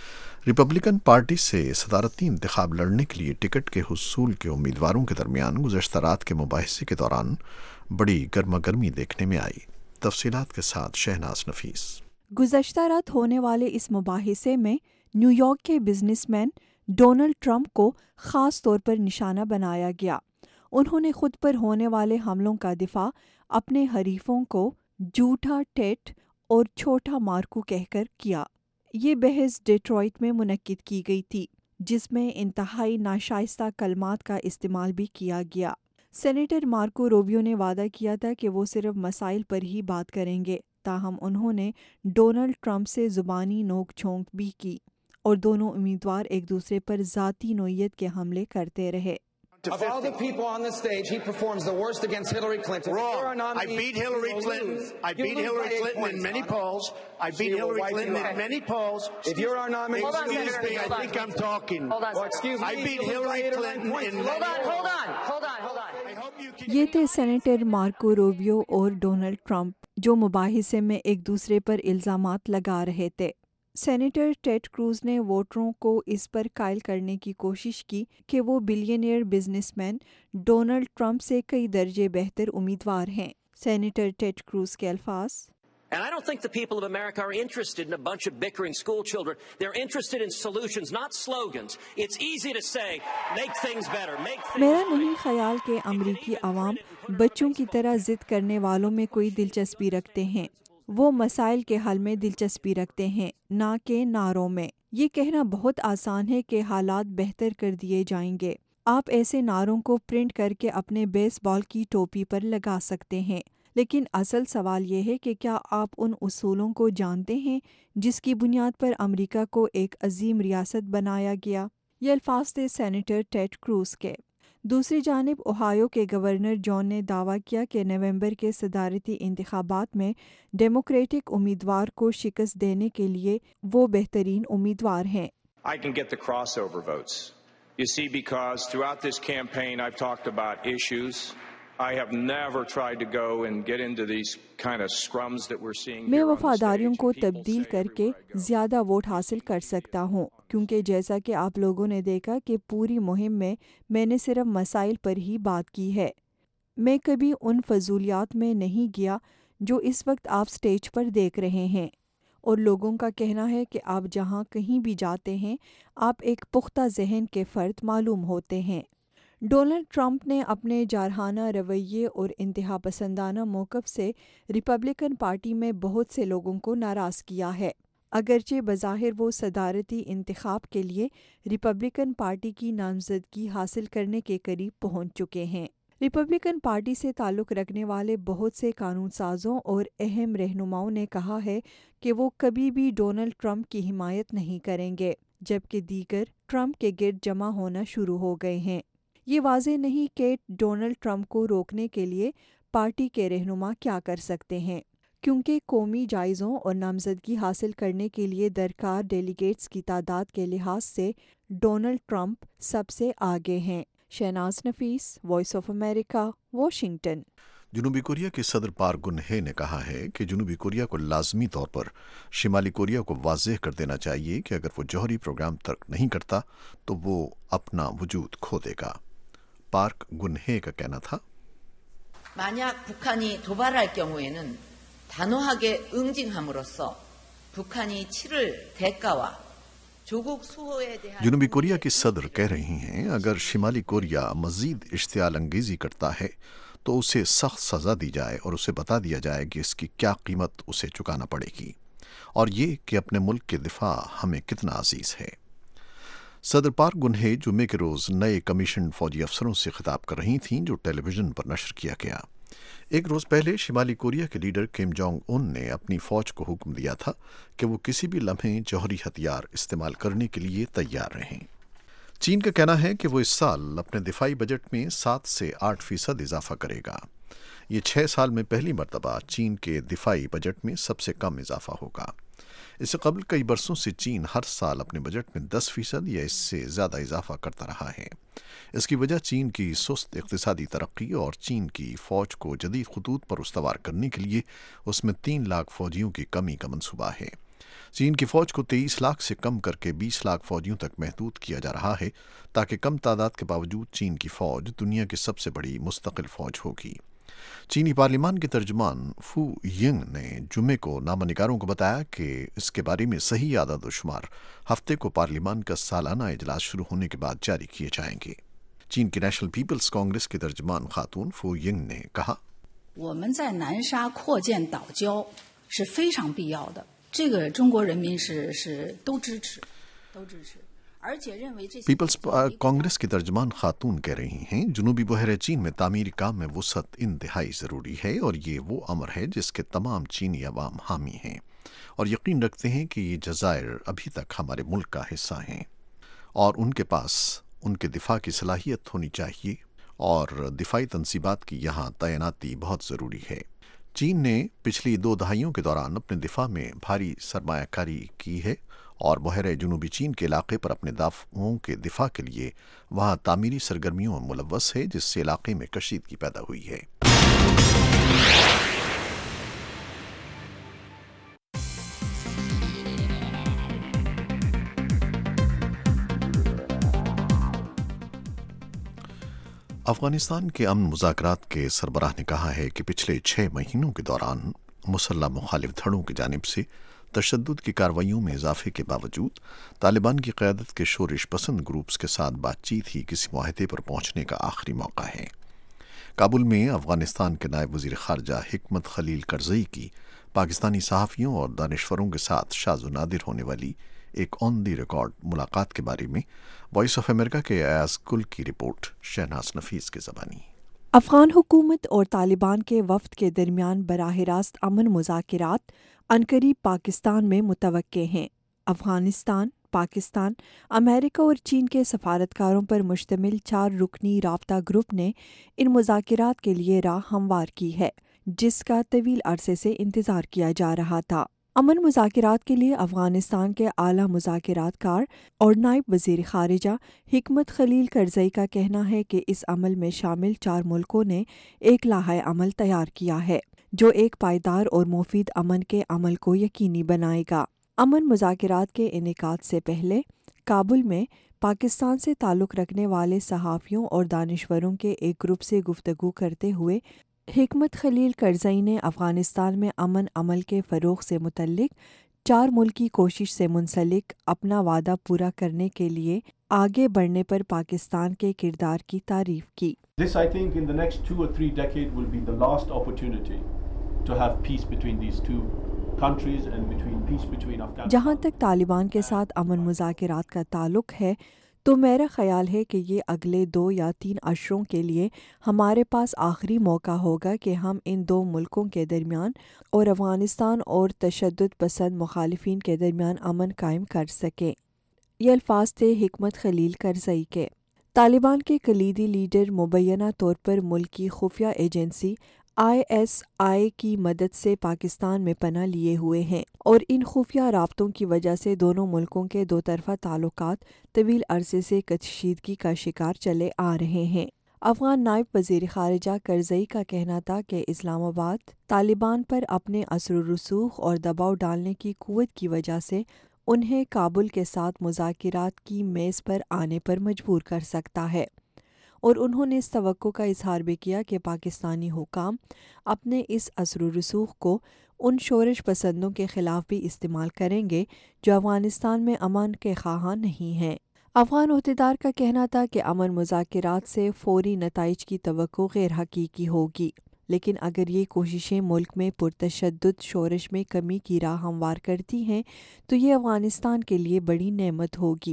ریپبلکن پارٹی سے صدارتی انتخاب لڑنے کے لیے ٹکٹ کے حصول کے امیدواروں کے درمیان گزشتہ رات کے مباحثے کے دوران بڑی گرما گرمی دیکھنے میں آئی۔ تفصیلات کے ساتھ شہناز نفیس۔ گزشتہ رات ہونے والے اس مباحثے میں نیو یارک کے بزنس مین ڈونلڈ ٹرمپ کو خاص طور پر نشانہ بنایا گیا۔ انہوں نے خود پر ہونے والے حملوں کا دفاع اپنے حریفوں کو جھوٹا ٹیٹ اور چھوٹا مارکو کہہ کر کیا۔ یہ بحث ڈیٹرائٹ میں منعقد کی گئی تھی، جس میں انتہائی ناشائستہ کلمات کا استعمال بھی کیا گیا۔ سینیٹر مارکو روبیو نے وعدہ کیا تھا کہ وہ صرف مسائل پر ہی بات کریں گے، تاہم انہوں نے ڈونلڈ ٹرمپ سے زبانی نوک جھونک بھی کی اور دونوں امیدوار ایک دوسرے پر ذاتی نوعیت کے حملے کرتے رہے۔ Of all the people on the stage, he performs the worst against Hillary Clinton. Wrong. I beat Hillary Clinton. I beat Hillary Clinton in many polls. I beat Hillary Clinton in many polls. If you're our nominee, excuse me, I think I'm talking. Hold on, excuse me. I beat Hillary Clinton in many polls. Hold on, hold on, hold on. I hope you can. یہ تھے سینیٹر مارکو روبیو اور ڈونلڈ ٹرمپ جو مباحثے میں ایک دوسرے پر الزامات لگا رہے تھے۔ سینیٹر ٹیڈ کروز نے ووٹروں کو اس پر قائل کرنے کی کوشش کی کہ وہ billionaire businessman Donald Trump سے کئی درجے بہتر امیدوار ہیں۔ سینیٹر ٹیڈ کروز کے الفاظ: And I don't think the people of America are interested in a bunch of bickering school children. They're interested in solutions, not slogans. It's easy to say, make things better, make things میرا نہیں خیال کہ امریکی عوام بچوں کی طرح ضد کرنے والوں میں کوئی دلچسپی رکھتے ہیں۔ وہ مسائل کے حل میں دلچسپی رکھتے ہیں، نہ کہ نعروں میں۔ یہ کہنا بہت آسان ہے کہ حالات بہتر کر دیے جائیں گے۔ آپ ایسے نعروں کو پرنٹ کر کے اپنے بیس بال کی ٹوپی پر لگا سکتے ہیں، لیکن اصل سوال یہ ہے کہ کیا آپ ان اصولوں کو جانتے ہیں جس کی بنیاد پر امریکہ کو ایک عظیم ریاست بنایا گیا؟ یہ الفاظ تھے سینیٹر ٹیڈ کروز کے۔ دوسری جانب اوہایو کے گورنر جان نے دعویٰ کیا کہ نومبر کے صدارتی انتخابات میں ڈیموکریٹک امیدوار کو شکست دینے کے لیے وہ بہترین امیدوار ہیں۔ I can get the crossover votes. You see, because throughout this campaign I've talked about issues. I have never tried to go and get into these kind of scrums that we're seeing. میں وفاداریوں کو تبدیل کر کے زیادہ ووٹ حاصل کر سکتا ہوں، کیونکہ جیسا کہ آپ لوگوں نے دیکھا کہ پوری مہم میں میں نے صرف مسائل پر ہی بات کی ہے۔ میں کبھی ان فضولیات میں نہیں گیا جو اس وقت آپ سٹیج پر دیکھ رہے ہیں، اور لوگوں کا کہنا ہے کہ آپ جہاں کہیں بھی جاتے ہیں آپ ایک پختہ ذہن کے فرد معلوم ہوتے ہیں۔ ڈونلڈ ٹرمپ نے اپنے جارحانہ رویے اور انتہا پسندانہ موقف سے ریپبلکن پارٹی میں بہت سے لوگوں کو ناراض کیا ہے، اگرچہ بظاہر وہ صدارتی انتخاب کے لیے ریپبلکن پارٹی کی نامزدگی حاصل کرنے کے قریب پہنچ چکے ہیں۔ ریپبلکن پارٹی سے تعلق رکھنے والے بہت سے قانون سازوں اور اہم رہنماؤں نے کہا ہے کہ وہ کبھی بھی ڈونلڈ ٹرمپ کی حمایت نہیں کریں گے، جبکہ دیگر ٹرمپ کے گرد جمع ہونا شروع ہو گئے ہیں۔ یہ واضح نہیں کہ ڈونلڈ ٹرمپ کو روکنے کے لیے پارٹی کے رہنما کیا کر سکتے ہیں، کیونکہ قومی جائزوں اور نامزدگی حاصل کرنے کے لیے درکار ڈیلیگیٹس کی تعداد کے لحاظ سے ڈونلڈ ٹرمپ سب سے آگے ہیں۔ Shahnaz Nafees, voice of America, Washington. जनूबी कोरिया के सदर पार्क गुनहे ने कहा है कि जनूबी कोरिया को लाजमी तौर पर शिमाली कोरिया को वाज़ेह कर देना चाहिए कि अगर वो जौहरी प्रोग्राम तर्क नहीं करता तो वो अपना वजूद खो देगा। पार्क गुनहे का कहना था, 만약 북한이 도발할 경우에는 단호하게 응징함으로써 북한이 치를 대가와 조국 수호에 대한 जनूबी कोरिया के सदर कह रही हैं अगर शिमाली कोरिया मजीद इश्तियाल अंगेजी करता है तो उसे सख्त सज़ा दी जाए और उसे बता दिया जाए कि इसकी क्या कीमत उसे चुकाना पड़ेगी और ये कि अपने मुल्क के दिफा हमें कितना अजीज़ है। सदर पार्क गुनहे जुम्मे के रोज़ नए कमीशन फौजी अफसरों से खिताब कर रही थीं जो टेलीविज़न पर नशर किया गया। एक रोज़ पहले शिमाली कोरिया के लीडर किम जोंग उन ने अपनी फ़ौज को हुक्म दिया था कि वो किसी भी लम्हे जौहरी हथियार इस्तेमाल करने के लिए तैयार रहें। चीन का कहना है कि वो इस साल अपने दिफाई बजट में सात से आठ फीसद इजाफा करेगा। ये छः साल में पहली मरतबा चीन के दिफाई बजट में सबसे कम इजाफा होगा। इससे कबल कई बरसों से चीन हर साल अपने बजट में दस फीसद या इससे ज़्यादा इजाफा करता रहा है। इसकी वजह चीन की सुस्त इक़्तिसादी तरक्की और चीन की फ़ौज को जदीद खतूत पर उस्तवार करने के लिए उसमें तीन लाख फ़ौजियों की कमी का मनसूबा है। चीन की फ़ौज को तेईस लाख से कम करके बीस लाख फ़ौजियों तक महदूद किया जा रहा है ताकि कम तादाद के बावजूद चीन की फ़ौज दुनिया की सबसे बड़ी मुस्तकिल फ़ौज होगी। चीनी पार्लिमान के तर्जुमान फू यिंग ने जुमे को नामनिगारों को बताया कि इसके बारे में सही आदद व शुमार हफ्ते को पार्लिमान का सालाना इजलास शुरू होने के बाद जारी किए जाएंगे। चीन की नेशनल पीपल्स कांग्रेस की तर्जुमान खातून फू यिंग ने कहा, 我们在南沙扩建岛礁是非常必要的，这个中国人民是是都支持，都支持。 पीपल्स कांग्रेस की तर्जमान खातून कह रही हैं, जुनूबी बहर चीन में तामीरी काम में वसअत इंतहाई ज़रूरी है और ये वो अमर है जिसके तमाम चीनी अवाम हामी हैं और यकीन रखते हैं कि ये जज़ायर अभी तक हमारे मुल्क का हिस्सा हैं और उनके पास उनके दिफा की सलाहियत होनी चाहिए और दिफाई तनसीबात की यहाँ तैनाती बहुत ज़रूरी है। चीन ने पिछली दो दहाइयों के दौरान अपने दिफा में भारी सरमायाकारी की है और बहरे जुनूबी चीन के इलाके पर अपने दाफों के दिफा के लिए वहाँ तामीरी सरगर्मियों में मुलव्वस है जिससे इलाके में कशीदगी पैदा हुई है। अफगानिस्तान के अमन मुज़ाकरात के सरबराह ने कहा है कि पिछले छः महीनों के दौरान मुसल्लह मुखालिफ धड़ों की जानिब से तशद्दुद की कार्रवाइयों में इजाफे के बावजूद तालिबान की क़यादत के शोरिश पसंद ग्रुप्स के साथ बातचीत ही किसी मुआहदे पर पहुंचने का आखिरी मौका है। काबुल में अफगानिस्तान के नायब वज़ीर ख़ारजा हिकमत खलील करज़ई की पाकिस्तानी सहाफ़ियों और दानिशवरों के साथ शाज़ व नादिर होने वाली एक ऑन दी रिकॉर्ड मुलाकात के बारे में वॉइस ऑफ अमेरिका के अयाज़ कुल की रिपोर्ट शहनाज नफीस के ज़बानी। अफ़गान हुकूमत और तालिबान के वफ़द के दरमियान बराह रास्त अमन मुज़ाकरात अनकरीब पाकिस्तान में मुतवक्के हैं। अफ़गानिस्तान, पाकिस्तान, अमेरिका और चीन के सफारतकारों पर मुश्तमिल चार रुकनी राब्ता ग्रुप ने इन मुज़ाकरात के लिए राह हमवार की है, जिसका तवील अरसे से इंतज़ार किया जा रहा था। अमन मुज़ाकरात के लिए अफ़गानिस्तान के आला मुज़ाकरातकार और नायब वज़ीर ख़ारिजा हिकमत खलील करज़ई का कहना है कि इस अमल में शामिल चार मुल्कों ने एक लाहा अमल तैयार किया है जो एक पायदार और मुफीद अमन के अमल को यकीनी बनाएगा। अमन मुज़ाकरात के इनेकाद से पहले काबुल में पाकिस्तान से ताल्लुक़ रखने वाले सहाफ़ियों और दानिशवरों के एक ग्रुप से गुफ्तगू करते हुए हिकमत खलील करज़ई ने अफ़गानिस्तान में अमन अमल के फ़रोग़ से मुतल्लिक़ चार मुल्की कोशिश से मुंसलिक अपना वादा पूरा करने के लिए आगे बढ़ने पर पाकिस्तान के किरदार की तारीफ़ की। This, I think, in the next two or three decades will be the last opportunity to have peace between these two countries and between peace between Afghanistan. जहाँ तक तालिबान के साथ अमन मुज़ाकरात का ताल्लुक़ है तो मेरा ख़याल है कि ये अगले दो या तीन अशरों के लिए हमारे पास आखिरी मौका होगा कि हम इन दो मुल्कों के दरमियान और अफ़गानिस्तान और तशद्दुद पसंद मुखालिफिन के दरमियान अमन कायम कर सकें। ये अल्फाज थे हिकमत खलील करज़ई के। तालिबान के कलीदी लीडर मुबैना तौर पर मुल्क की खुफिया एजेंसी आई एस आई की मदद से पाकिस्तान में पनाह लिए हुए हैं और इन खुफिया राब्तों की वजह से दोनों मुल्कों के दो तरफ़ा ताल्लुकात तवील अरसे से कशीदगी का शिकार चले आ रहे हैं। افغان نائب وزیر خارجہ کرزئی کا کہنا تھا کہ اسلام آباد طالبان پر اپنے اثر و رسوخ اور دباؤ ڈالنے کی قوت کی وجہ سے انہیں کابل کے ساتھ مذاکرات کی میز پر آنے پر مجبور کر سکتا ہے، اور انہوں نے اس توقع کا اظہار بھی کیا کہ پاکستانی حکام اپنے اس اثر و رسوخ کو ان شورش پسندوں کے خلاف بھی استعمال کریں گے جو افغانستان میں امن کے خواہاں نہیں ہیں۔ افغان عہدیدار کا کہنا تھا کہ امن مذاکرات سے فوری نتائج کی توقع غیر حقیقی ہوگی، لیکن اگر یہ کوششیں ملک میں پرتشدد شورش میں کمی کی راہ ہموار کرتی ہیں تو یہ افغانستان کے لیے بڑی نعمت ہوگی۔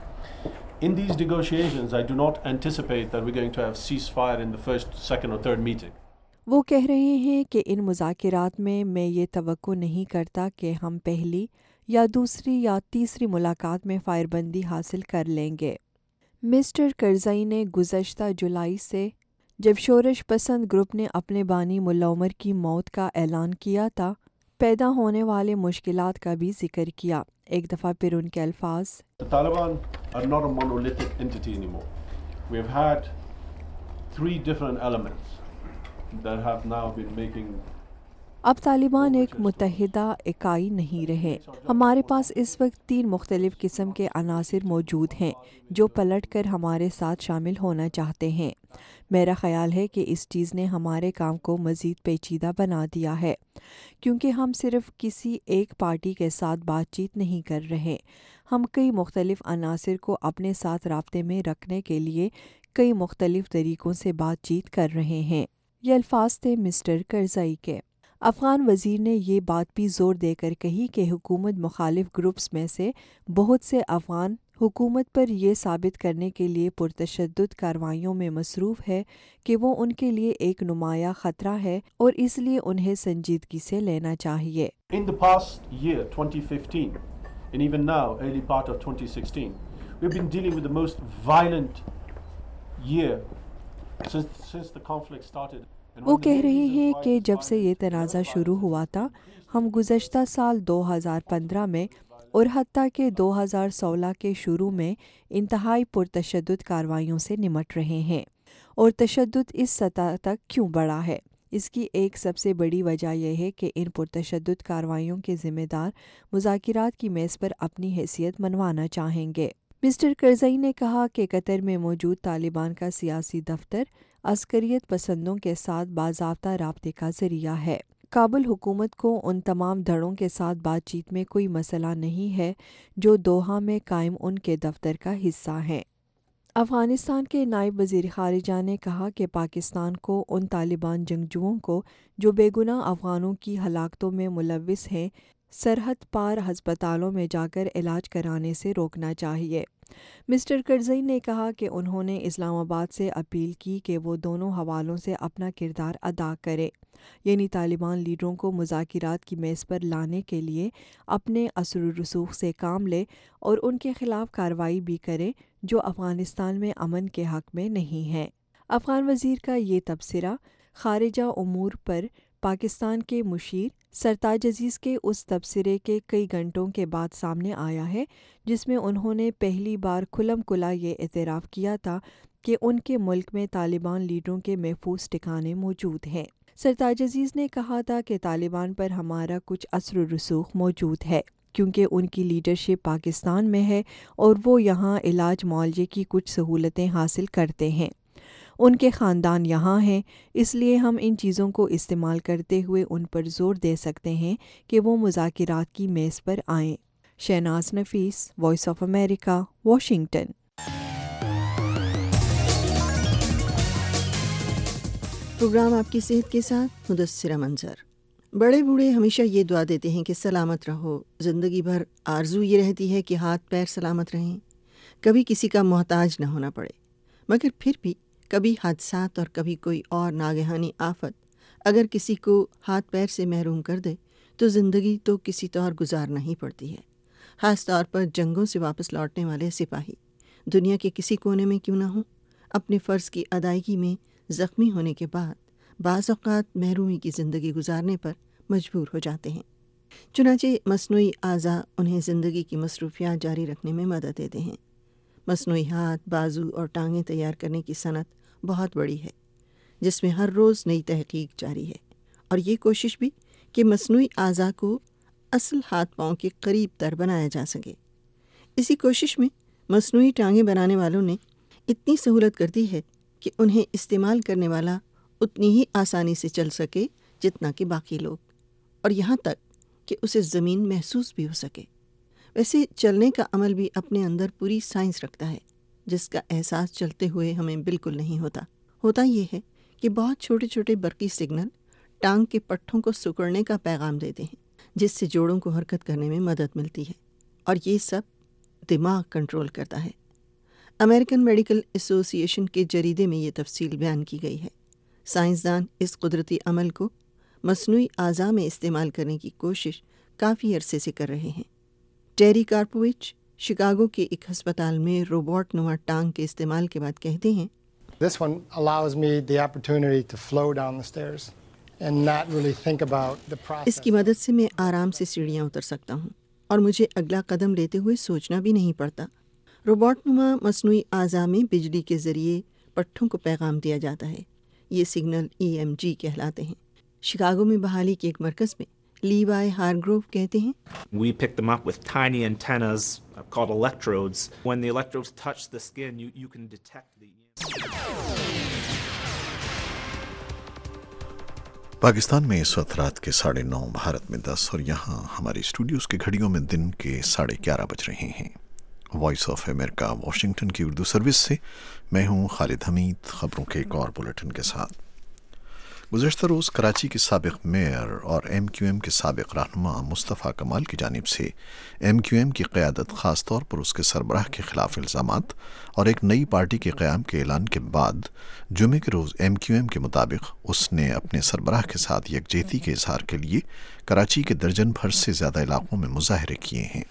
In these negotiations, I do not anticipate that we're going to have ceasefire in the first, second or third meeting. وہ کہہ رہے ہیں کہ ان مذاکرات میں میں یہ توقع نہیں کرتا کہ ہم پہلی یا دوسری یا تیسری ملاقات میں فائر بندی حاصل کر لیں گے۔ مسٹر کرزئی نے گزشتہ جولائی سے جب شورش پسند گروپ نے اپنے بانی ملا عمر کی موت کا اعلان کیا تھا پیدا ہونے والے مشکلات کا بھی ذکر کیا۔ ایک دفعہ پھر ان کے الفاظ The Taliban are not a monolithic entity anymore. We have had three different elements that have now been making اب طالبان ایک متحدہ اکائی نہیں رہے۔ ہمارے پاس اس وقت تین مختلف قسم کے عناصر موجود ہیں جو پلٹ کر ہمارے ساتھ شامل ہونا چاہتے ہیں۔ میرا خیال ہے کہ اس چیز نے ہمارے کام کو مزید پیچیدہ بنا دیا ہے، کیونکہ ہم صرف کسی ایک پارٹی کے ساتھ بات چیت نہیں کر رہے، ہم کئی مختلف عناصر کو اپنے ساتھ رابطے میں رکھنے کے لیے کئی مختلف طریقوں سے بات چیت کر رہے ہیں۔ یہ الفاظ تھے مسٹر کرزئی کے۔ افغان وزیر نے یہ بات بھی زور دے کر کہی کہ حکومت مخالف گروپس میں سے بہت سے افغان حکومت پر یہ ثابت کرنے کے لیے پرتشدد کارروائیوں میں مصروف ہے کہ وہ ان کے لیے ایک نمایاں خطرہ ہے اور اس لیے انہیں سنجیدگی سے لینا چاہیے۔ In the past year, twenty fifteen, and even now, early part of twenty sixteen, we've been dealing with the most violent year since, since the conflict started. وہ کہہ رہے ہیں کہ جب سے یہ تنازع شروع ہوا تھا ہم گزشتہ سال دو ہزار پندرہ میں اور حتیٰ کہ دو ہزار سولہ کے شروع میں انتہائی پرتشدد کارروائیوں سے نمٹ رہے ہیں، اور تشدد اس سطح تک کیوں بڑھا ہے؟ اس کی ایک سب سے بڑی وجہ یہ ہے کہ ان پرتشدد کارروائیوں کے ذمہ دار مذاکرات کی میز پر اپنی حیثیت منوانا چاہیں گے۔ مسٹر کرزئی نے کہا کہ قطر میں موجود طالبان کا سیاسی دفتر عسکریت پسندوں کے ساتھ باضابطہ رابطے کا ذریعہ ہے۔ کابل حکومت کو ان تمام دھڑوں کے ساتھ بات چیت میں کوئی مسئلہ نہیں ہے جو دوحہ میں قائم ان کے دفتر کا حصہ ہیں۔ افغانستان کے نائب وزیر خارجہ نے کہا کہ پاکستان کو ان طالبان جنگجوؤں کو جو بے گناہ افغانوں کی ہلاکتوں میں ملوث ہیں سرحد پار ہسپتالوں میں جا کر علاج کرانے سے روکنا چاہیے۔ مسٹر کرزئی نے کہا کہ انہوں نے اسلام آباد سے اپیل کی کہ وہ دونوں حوالوں سے اپنا کردار ادا کرے، یعنی طالبان لیڈروں کو مذاکرات کی میز پر لانے کے لیے اپنے اثر و رسوخ سے کام لے اور ان کے خلاف کارروائی بھی کرے جو افغانستان میں امن کے حق میں نہیں ہے۔ افغان وزیر کا یہ تبصرہ خارجہ امور پر پاکستان کے مشیر سرتاج عزیز کے اس تبصرے کے کئی گھنٹوں کے بعد سامنے آیا ہے جس میں انہوں نے پہلی بار کھلم کھلا یہ اعتراف کیا تھا کہ ان کے ملک میں طالبان لیڈروں کے محفوظ ٹھکانے موجود ہیں۔ سرتاج عزیز نے کہا تھا کہ طالبان پر ہمارا کچھ اثر و رسوخ موجود ہے کیونکہ ان کی لیڈرشپ پاکستان میں ہے اور وہ یہاں علاج معالجے کی کچھ سہولتیں حاصل کرتے ہیں، ان کے خاندان یہاں ہیں، اس لیے ہم ان چیزوں کو استعمال کرتے ہوئے ان پر زور دے سکتے ہیں کہ وہ مذاکرات کی میز پر آئیں۔ Shahnaz Nafees, voice of America, Washington. Program آپ کی صحت کے ساتھ مدثرہ منظر۔ بڑے بوڑھے ہمیشہ یہ دعا دیتے ہیں کہ سلامت رہو، زندگی بھر آرزو یہ رہتی ہے کہ ہاتھ پیر سلامت رہیں، کبھی کسی کا محتاج نہ ہونا پڑے، مگر پھر بھی کبھی حادثات اور کبھی کوئی اور ناگہانی آفت اگر کسی کو ہاتھ پیر سے محروم کر دے تو زندگی تو کسی طور گزارنا ہی پڑتی ہے، خاص طور پر جنگوں سے واپس لوٹنے والے سپاہی دنیا کے کسی کونے میں کیوں نہ ہوں، اپنے فرض کی ادائیگی میں زخمی ہونے کے بعد بعض اوقات محرومی کی زندگی گزارنے پر مجبور ہو جاتے ہیں، چنانچہ مصنوعی اعضاء انہیں زندگی کی مصروفیات جاری رکھنے میں مدد دیتے ہیں۔ مصنوعی ہاتھ، بازو اور ٹانگیں تیار کرنے کی صنعت بہت بڑی ہے جس میں ہر روز نئی تحقیق جاری ہے، اور یہ کوشش بھی کہ مصنوعی اعضاء کو اصل ہاتھ پاؤں کے قریب تر بنایا جا سکے۔ اسی کوشش میں مصنوعی ٹانگیں بنانے والوں نے اتنی سہولت کر دی ہے کہ انہیں استعمال کرنے والا اتنی ہی آسانی سے چل سکے جتنا کہ باقی لوگ، اور یہاں تک کہ اسے زمین محسوس بھی ہو سکے۔ ویسے چلنے کا عمل بھی اپنے اندر پوری سائنس رکھتا ہے جس کا احساس چلتے ہوئے ہمیں بالکل نہیں ہوتا۔ ہوتا یہ ہے کہ بہت چھوٹے چھوٹے برقی سگنل ٹانگ کے پٹھوں کو سکڑنے کا پیغام دیتے ہیں جس سے جوڑوں کو حرکت کرنے میں مدد ملتی ہے، اور یہ سب دماغ کنٹرول کرتا ہے۔ امریکن میڈیکل ایسوسی ایشن کے جریدے میں یہ تفصیل بیان کی گئی ہے۔ سائنسدان اس قدرتی عمل کو مصنوعی اعضاء میں استعمال کرنے کی کوشش کافی عرصے سے کر رہے ہیں۔ ٹیری کارپووچ شکاگو کے ایک ہسپتال میں روبوٹ نما ٹانگ کے استعمال کے بعد کہتے ہیں، This one allows me the opportunity to flow down the stairs and not really think about the process. اس کی مدد سے میں آرام سے سیڑھیاں اتر سکتا ہوں اور مجھے اگلا قدم لیتے ہوئے سوچنا بھی نہیں پڑتا۔ روبوٹ نما مصنوعی اعضاء میں بجلی کے ذریعے پٹھوں کو پیغام دیا جاتا ہے، یہ سگنل ای ایم جی کہلاتے ہیں۔ شکاگو میں بحالی کے ایک مرکز میں لیوائے ہارگروو کہتے ہیں، We pick them up with tiny antennas called electrodes. When the electrodes touch the skin, you, you can detect the... Pakistan میں اس وقت رات کے ساڑھے نو، بھارت میں دس، اور یہاں ہماری اسٹوڈیوز کے گھڑیوں میں دن کے ساڑھے گیارہ بج رہے ہیں۔ وائس آف امریکہ واشنگٹن کی اردو سروس سے میں ہوں خالد حمید، خبروں کے ایک اور بلیٹن کے ساتھ۔ گزشتہ روز کراچی کے سابق میئر اور ایم کیو ایم کے سابق رہنما مصطفیٰ کمال کی جانب سے ایم کیو ایم کی قیادت، خاص طور پر اس کے سربراہ کے خلاف الزامات اور ایک نئی پارٹی کے قیام کے اعلان کے بعد جمعے کے روز ایم کیو ایم کے مطابق اس نے اپنے سربراہ کے ساتھ یکجہتی کے اظہار کے لیے کراچی کے درجن بھر سے زیادہ علاقوں میں مظاہرے کیے ہیں۔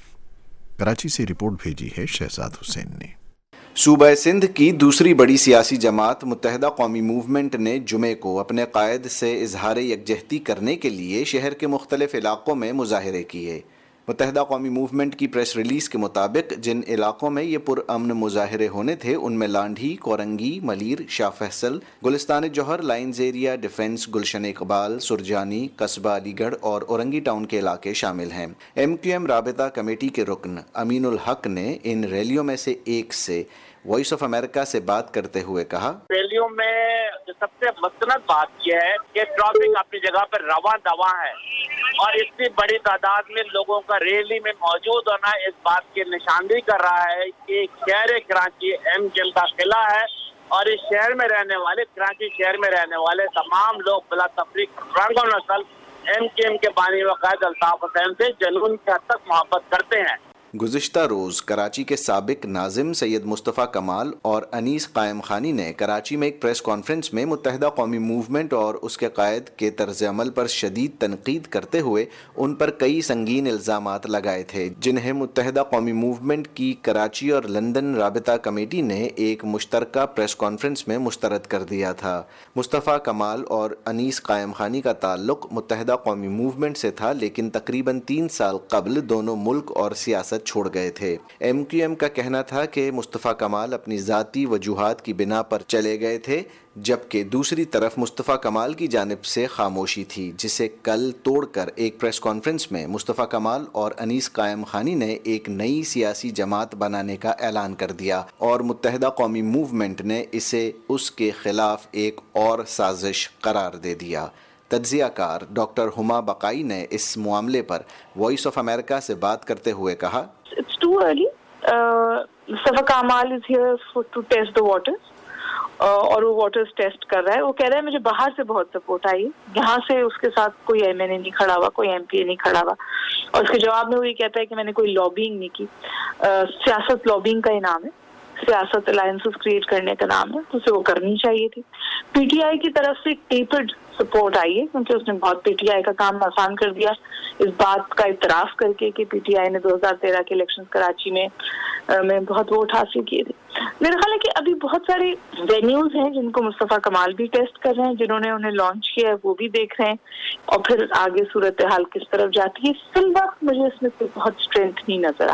کراچی سے رپورٹ بھیجی ہے شہزاد حسین نے۔ صوبہ سندھ کی دوسری بڑی سیاسی جماعت متحدہ قومی موومنٹ نے جمعے کو اپنے قائد سے اظہار یکجہتی کرنے کے لیے شہر کے مختلف علاقوں میں مظاہرے کیے۔ متحدہ قومی موومنٹ کی پریس ریلیز کے مطابق جن علاقوں میں یہ پرامن مظاہرے ہونے تھے ان میں Landhi, Korangi, Malir, Shah Faisal, Gulistan Jauhar, lines area, defence, Gulshan Iqbal, Surjani, Qasba علی گڑھ اور اورنگی ٹاؤن کے علاقے شامل ہیں۔ ایم کیو ایم رابطہ کمیٹی کے رکن امین الحق نے ان ریلیوں میں سے ایک سے وائس آف امریکہ سے بات کرتے ہوئے کہا، ریلیوں میں جو سب سے مستند بات یہ ہے کہ ٹریفک اپنی جگہ پر رواں دواں ہے، اور اتنی بڑی تعداد میں لوگوں کا ریلی میں موجود ہونا اس بات کی نشاندہی کر رہا ہے کہ شہر کراچی ایم کیو ایم کا قلعہ ہے، اور اس شہر میں رہنے والے کراچی شہر میں رہنے والے تمام لوگ بلا تفریق رنگ و نسل ایم کیو ایم کے بانی و قائد الطاف حسین سے جنون کی حد تک محبت کرتے ہیں۔ گزشتہ روز کراچی کے سابق ناظم سید مصطفیٰ کمال اور انیس قائم خانی نے کراچی میں ایک پریس کانفرنس میں متحدہ قومی موومنٹ اور اس کے قائد کے طرز عمل پر شدید تنقید کرتے ہوئے ان پر کئی سنگین الزامات لگائے تھے، جنہیں متحدہ قومی موومنٹ کی کراچی اور لندن رابطہ کمیٹی نے ایک مشترکہ پریس کانفرنس میں مسترد کر دیا تھا۔ مصطفیٰ کمال اور انیس قائم خانی کا تعلق متحدہ قومی موومنٹ سے تھا، لیکن تقریباً تین سال قبل دونوں ملک اور سیاست چھوڑ گئے تھے۔ ایم کیو ایم کا کہنا تھا کہ مصطفیٰ کمال اپنی ذاتی وجوہات کی بنا پر چلے گئے تھے، جبکہ دوسری طرف مصطفیٰ کمال کی جانب سے خاموشی تھی، جسے کل توڑ کر ایک پریس کانفرنس میں مصطفیٰ کمال اور انیس قائم خانی نے ایک نئی سیاسی جماعت بنانے کا اعلان کر دیا، اور متحدہ قومی موومنٹ نے اسے اس کے خلاف ایک اور سازش قرار دے دیا۔ تجزیہ کار ڈاکٹر ہما بقائی نے اس معاملے پر وائس آف امریکہ سے بات کرتے ہوئے کہا، It's too early. Uh, Mustafa Kamal is here for, to test the waters. Uh, اور وہ واٹرز ٹیسٹ کر رہا ہے۔ وہ کہہ رہا ہے مجھے باہر سے بہت سپورٹ آئی ہے، یہاں سے اس کے ساتھ کوئی ایم این اے نہیں کھڑا ہوا، کوئی ایم پی اے نہیں کھڑا ہوا، اور اس کے جواب میں وہ یہ کہتا ہے کہ میں نے کوئی لابینگ نہیں کی۔ uh, سیاست لابینگ کا ہی نام ہے، سیاست الائنسز کریٹ کرنے کا نام ہے، اسے وہ کرنی چاہیے تھی۔ پی ٹی آئی کی طرف سے ٹیپرڈ سپورٹ آئی ہے، کیونکہ اس نے بہت پی ٹی آئی کا کام آسان کر دیا اس بات کا اعتراف کر کے کہ پی ٹی آئی نے دو ہزار تیرہ کے الیکشن کراچی میں میں بہت ووٹ حاصل کیے تھے۔ میرا خیال ہے کہ ابھی بہت سارے وینیوز ہیں جن کو مصطفیٰ کمال بھی ٹیسٹ کر رہے ہیں، جنہوں نے انہیں لانچ کیا ہے وہ بھی دیکھ رہے ہیں، اور پھر آگے صورتحال کس طرف جاتی ہے۔ فی الوقت مجھے اس میں کوئی بہت اسٹرینتھ نہیں نظر آتی۔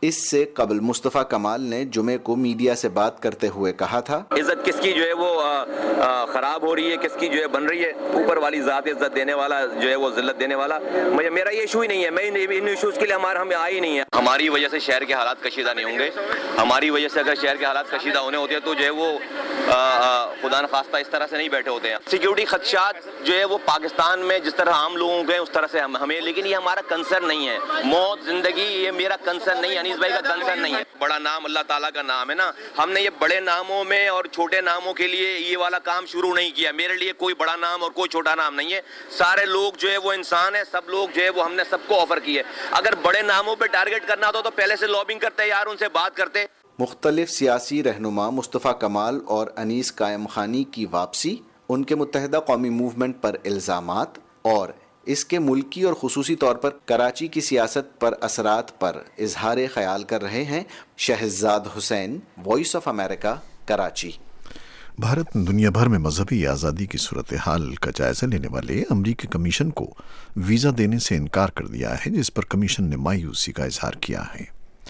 اس سے قبل مصطفیٰ کمال نے جمعے کو میڈیا سے بات کرتے ہوئے کہا تھا، عزت کس کی جو ہے وہ خراب ہو رہی ہے، کس کی جو ہے بن رہی ہے، اوپر والی ذات عزت دینے والا جو ہے وہ ذلت دینے والا، میرا یہ ایشو ہی نہیں ہے، میں ان ایشوز کے لیے ہمارا ہمیں آئی نہیں ہے۔ ہماری وجہ سے شہر کے حالات کشیدہ نہیں ہوں گے، ہماری وجہ سے اگر شہر کے حالات کشیدہ ہونے ہوتے ہیں تو جو ہے وہ خدا نخواستہ اس طرح سے نہیں بیٹھے ہوتے ہیں۔ سیکیورٹی خدشات جو ہے وہ پاکستان میں جس طرح عام لوگوں کے اس طرح سے ہمیں، لیکن یہ ہمارا کنسرن نہیں ہے، موت زندگی یہ میرا کنسرن نہیں ہے، انیس بھائی کا کنسرن نہیں ہے۔ بڑا نام اللہ تعالیٰ کا نام ہے نا، ہم نے یہ بڑے ناموں میں اور چھوٹے ناموں کے لیے یہ والا کام شروع نہیں کیا۔ میرے لیے کوئی بڑا نام اور کوئی چھوٹا نام نہیں ہے، سارے لوگ جو ہے وہ انسان ہیں، سب لوگ جو ہے وہ ہم نے سب کو آفر کی ہے۔ اگر بڑے ناموں پہ ٹارگٹ کرنا ہوتا تو پہلے سے لابنگ کرتے یار، ان سے بات کرتے۔ مختلف سیاسی رہنما مصطفیٰ کمال اور انیس قائم خانی کی واپسی، ان کے متحدہ قومی موومنٹ پر الزامات اور اس کے ملکی اور خصوصی طور پر کراچی کی سیاست پر اثرات پر اظہار خیال کر رہے ہیں Shahzad Hussain, voice of America, Karachi. Bharat نے دنیا بھر میں مذہبی آزادی کی صورتحال کا جائزہ لینے والے امریکی کمیشن کو ویزا دینے سے انکار کر دیا ہے، جس پر کمیشن نے مایوسی کا اظہار کیا ہے۔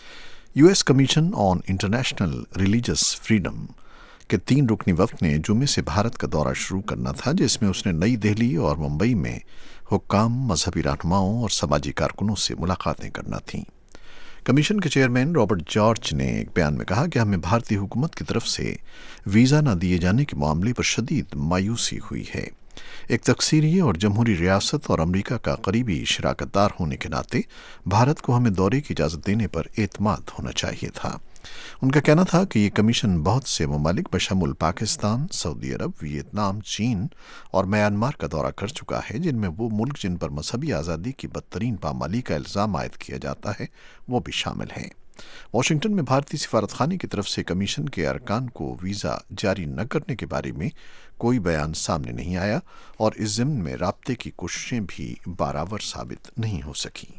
U S commission on international religious freedom کے تین رکنی وفد نے جمعے سے بھارت کا دورہ شروع کرنا تھا، جس میں اس نے نئی دہلی اور ممبئی میں حکام، مذہبی رہنماؤں اور سماجی کارکنوں سے ملاقاتیں کرنا تھیں۔ کمیشن کے چیئرمین رابرٹ جارج نے ایک بیان میں کہا کہ ہمیں بھارتی حکومت کی طرف سے ویزا نہ دیے جانے کے معاملے پر شدید مایوسی ہوئی ہے۔ ایک تقسیری اور جمہوری ریاست اور امریکہ کا قریبی شراکت دار ہونے کے ناطے بھارت کو ہمیں دورے کی اجازت دینے پر اعتماد ہونا چاہیے تھا۔ ان کا کہنا تھا کہ یہ کمیشن بہت سے ممالک بشمول پاکستان، سعودی عرب، ویتنام، چین اور میانمار کا دورہ کر چکا ہے، جن میں وہ ملک جن پر مذہبی آزادی کی بدترین پامالی کا الزام عائد کیا جاتا ہے وہ بھی شامل ہیں۔ واشنگٹن میں بھارتی سفارت خانے کی طرف سے کمیشن کے ارکان کو ویزا جاری نہ کرنے کے بارے میں کوئی بیان سامنے نہیں آیا اور اس ضمن میں رابطے کی کوششیں بھی برآور ثابت نہیں ہو سکیں۔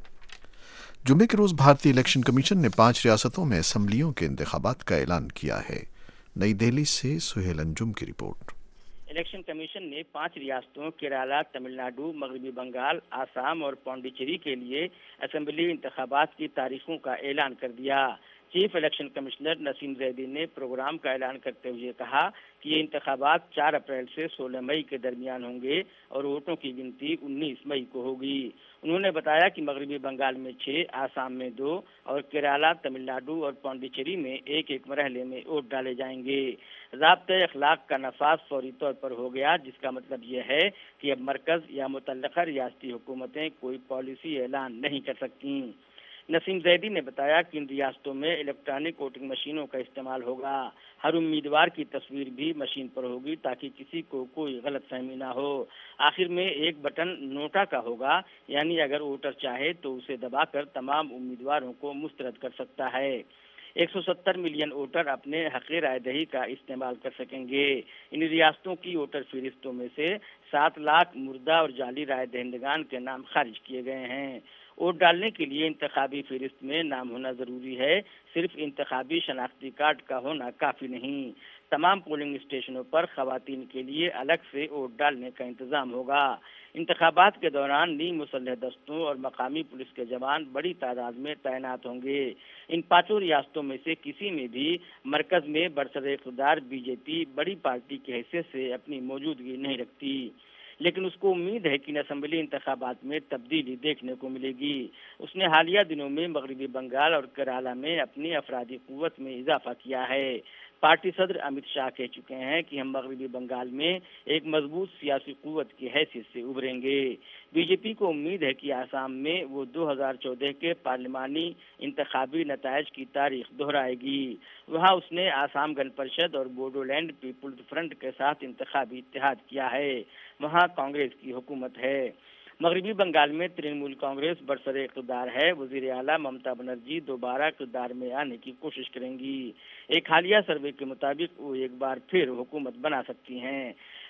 جمعے کے روز بھارتی الیکشن کمیشن نے پانچ ریاستوں میں اسمبلیوں کے انتخابات کا اعلان کیا ہے۔ نئی دہلی سے سہیل انجم کی رپورٹ۔ الیکشن کمیشن نے پانچ ریاستوں کیرالہ، تمل ناڈو، مغربی بنگال، آسام اور پونڈیچری کے لیے اسمبلی انتخابات کی تاریخوں کا اعلان کر دیا۔ Chief election commissioner Naseem Zaidi نے پروگرام کا اعلان کرتے ہوئے کہا کہ یہ انتخابات چار اپریل سے سولہ مئی کے درمیان ہوں گے اور ووٹوں کی گنتی انیس مئی کو ہوگی۔ انہوں نے بتایا کہ مغربی بنگال میں چھ، آسام میں دو اور کیرالہ، تمل ناڈو اور پونڈیچری میں ایک ایک مرحلے میں ووٹ ڈالے جائیں گے۔ ضابطۂ اخلاق کا نفاذ فوری طور پر ہو گیا، جس کا مطلب یہ ہے کہ اب مرکز یا متعلقہ ریاستی حکومتیں کوئی پالیسی اعلان نہیں کر سکتی۔ نسیم زیدی نے بتایا کہ ان ریاستوں میں الیکٹرانک ووٹنگ مشینوں کا استعمال ہوگا۔ ہر امیدوار کی تصویر بھی مشین پر ہوگی تاکہ کسی کو کوئی غلط فہمی نہ ہو۔ آخر میں ایک بٹن نوٹا کا ہوگا، یعنی اگر ووٹر چاہے تو اسے دبا کر تمام امیدواروں کو مسترد کر سکتا ہے۔ ایک سو ستر ملین ووٹر اپنے حق رائے دہی کا استعمال کر سکیں گے۔ ان ریاستوں کی ووٹر فہرستوں میں سے سات لاکھ مردہ اور جعلی رائے دہندگان کے نام خارج کیے گئے ہیں۔ ووٹ ڈالنے کے لیے انتخابی فہرست میں نام ہونا ضروری ہے، صرف انتخابی شناختی کارڈ کا ہونا کافی نہیں۔ تمام پولنگ اسٹیشنوں پر خواتین کے لیے الگ سے ووٹ ڈالنے کا انتظام ہوگا۔ انتخابات کے دوران نیم مسلح دستوں اور مقامی پولیس کے جوان بڑی تعداد میں تعینات ہوں گے۔ ان پانچوں ریاستوں میں سے کسی میں بھی مرکز میں برسر اقتدار بی جے پی بڑی پارٹی کی حیثیت سے اپنی موجودگی نہیں رکھتی، لیکن اس کو امید ہے کہ ان اسمبلی انتخابات میں تبدیلی دیکھنے کو ملے گی۔ اس نے حالیہ دنوں میں مغربی بنگال اور کیرالہ میں اپنی افرادی قوت میں اضافہ کیا ہے۔ پارٹی صدر امت شاہ کہہ چکے ہیں کہ ہم مغربی بنگال میں ایک مضبوط سیاسی قوت کی حیثیت سے ابھریں گے۔ بی جے پی کو امید ہے کہ آسام میں وہ دو ہزار چودہ کے پارلیمانی انتخابی نتائج کی تاریخ دہرائے گی۔ وہاں اس نے آسام گن پرشد اور بوڈولینڈ پیپلز فرنٹ کے ساتھ انتخابی اتحاد کیا ہے۔ وہاں کانگریس کی حکومت ہے۔ مغربی بنگال میں ترنمول کانگریس برسر اقتدار ہے۔ وزیر اعلیٰ ممتا بنرجی دوبارہ اقتدار میں آنے کی کوشش کریں گی۔ ایک حالیہ سروے کے مطابق وہ ایک بار پھر حکومت بنا سکتی ہیں۔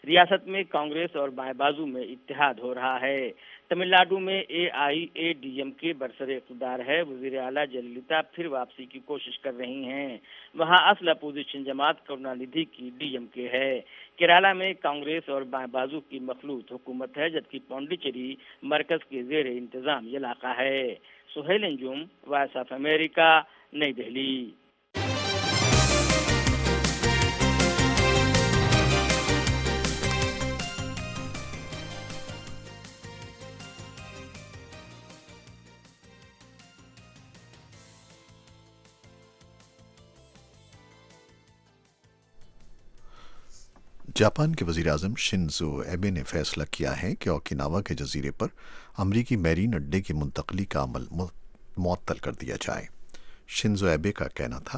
ریاست میں کانگریس اور بائیں بازو میں اتحاد ہو رہا ہے۔ تمل ناڈو میں اے آئی اے ڈی ایم کے برسر اقتدار ہے۔ وزیر اعلیٰ جیللتا پھر واپسی کی کوشش کر رہی ہیں۔ وہاں اصل اپوزیشن جماعت کروناندھی کی ڈی ایم کے ہے۔ کیرالہ میں کانگریس اور بائیں بازو کی مخلوط حکومت ہے، جبکہ پونڈیچری مرکز کے زیر انتظام علاقہ ہے۔ Sohail Anjum, voice of America, نئی دہلی۔ جاپان کے وزیر اعظم شنزو ایبے نے فیصلہ کیا ہے کہ اوکیناوا کے جزیرے پر امریکی میرین اڈے کی منتقلی کا عمل معطل کر دیا جائے۔ شنزو ایبے کا کہنا تھا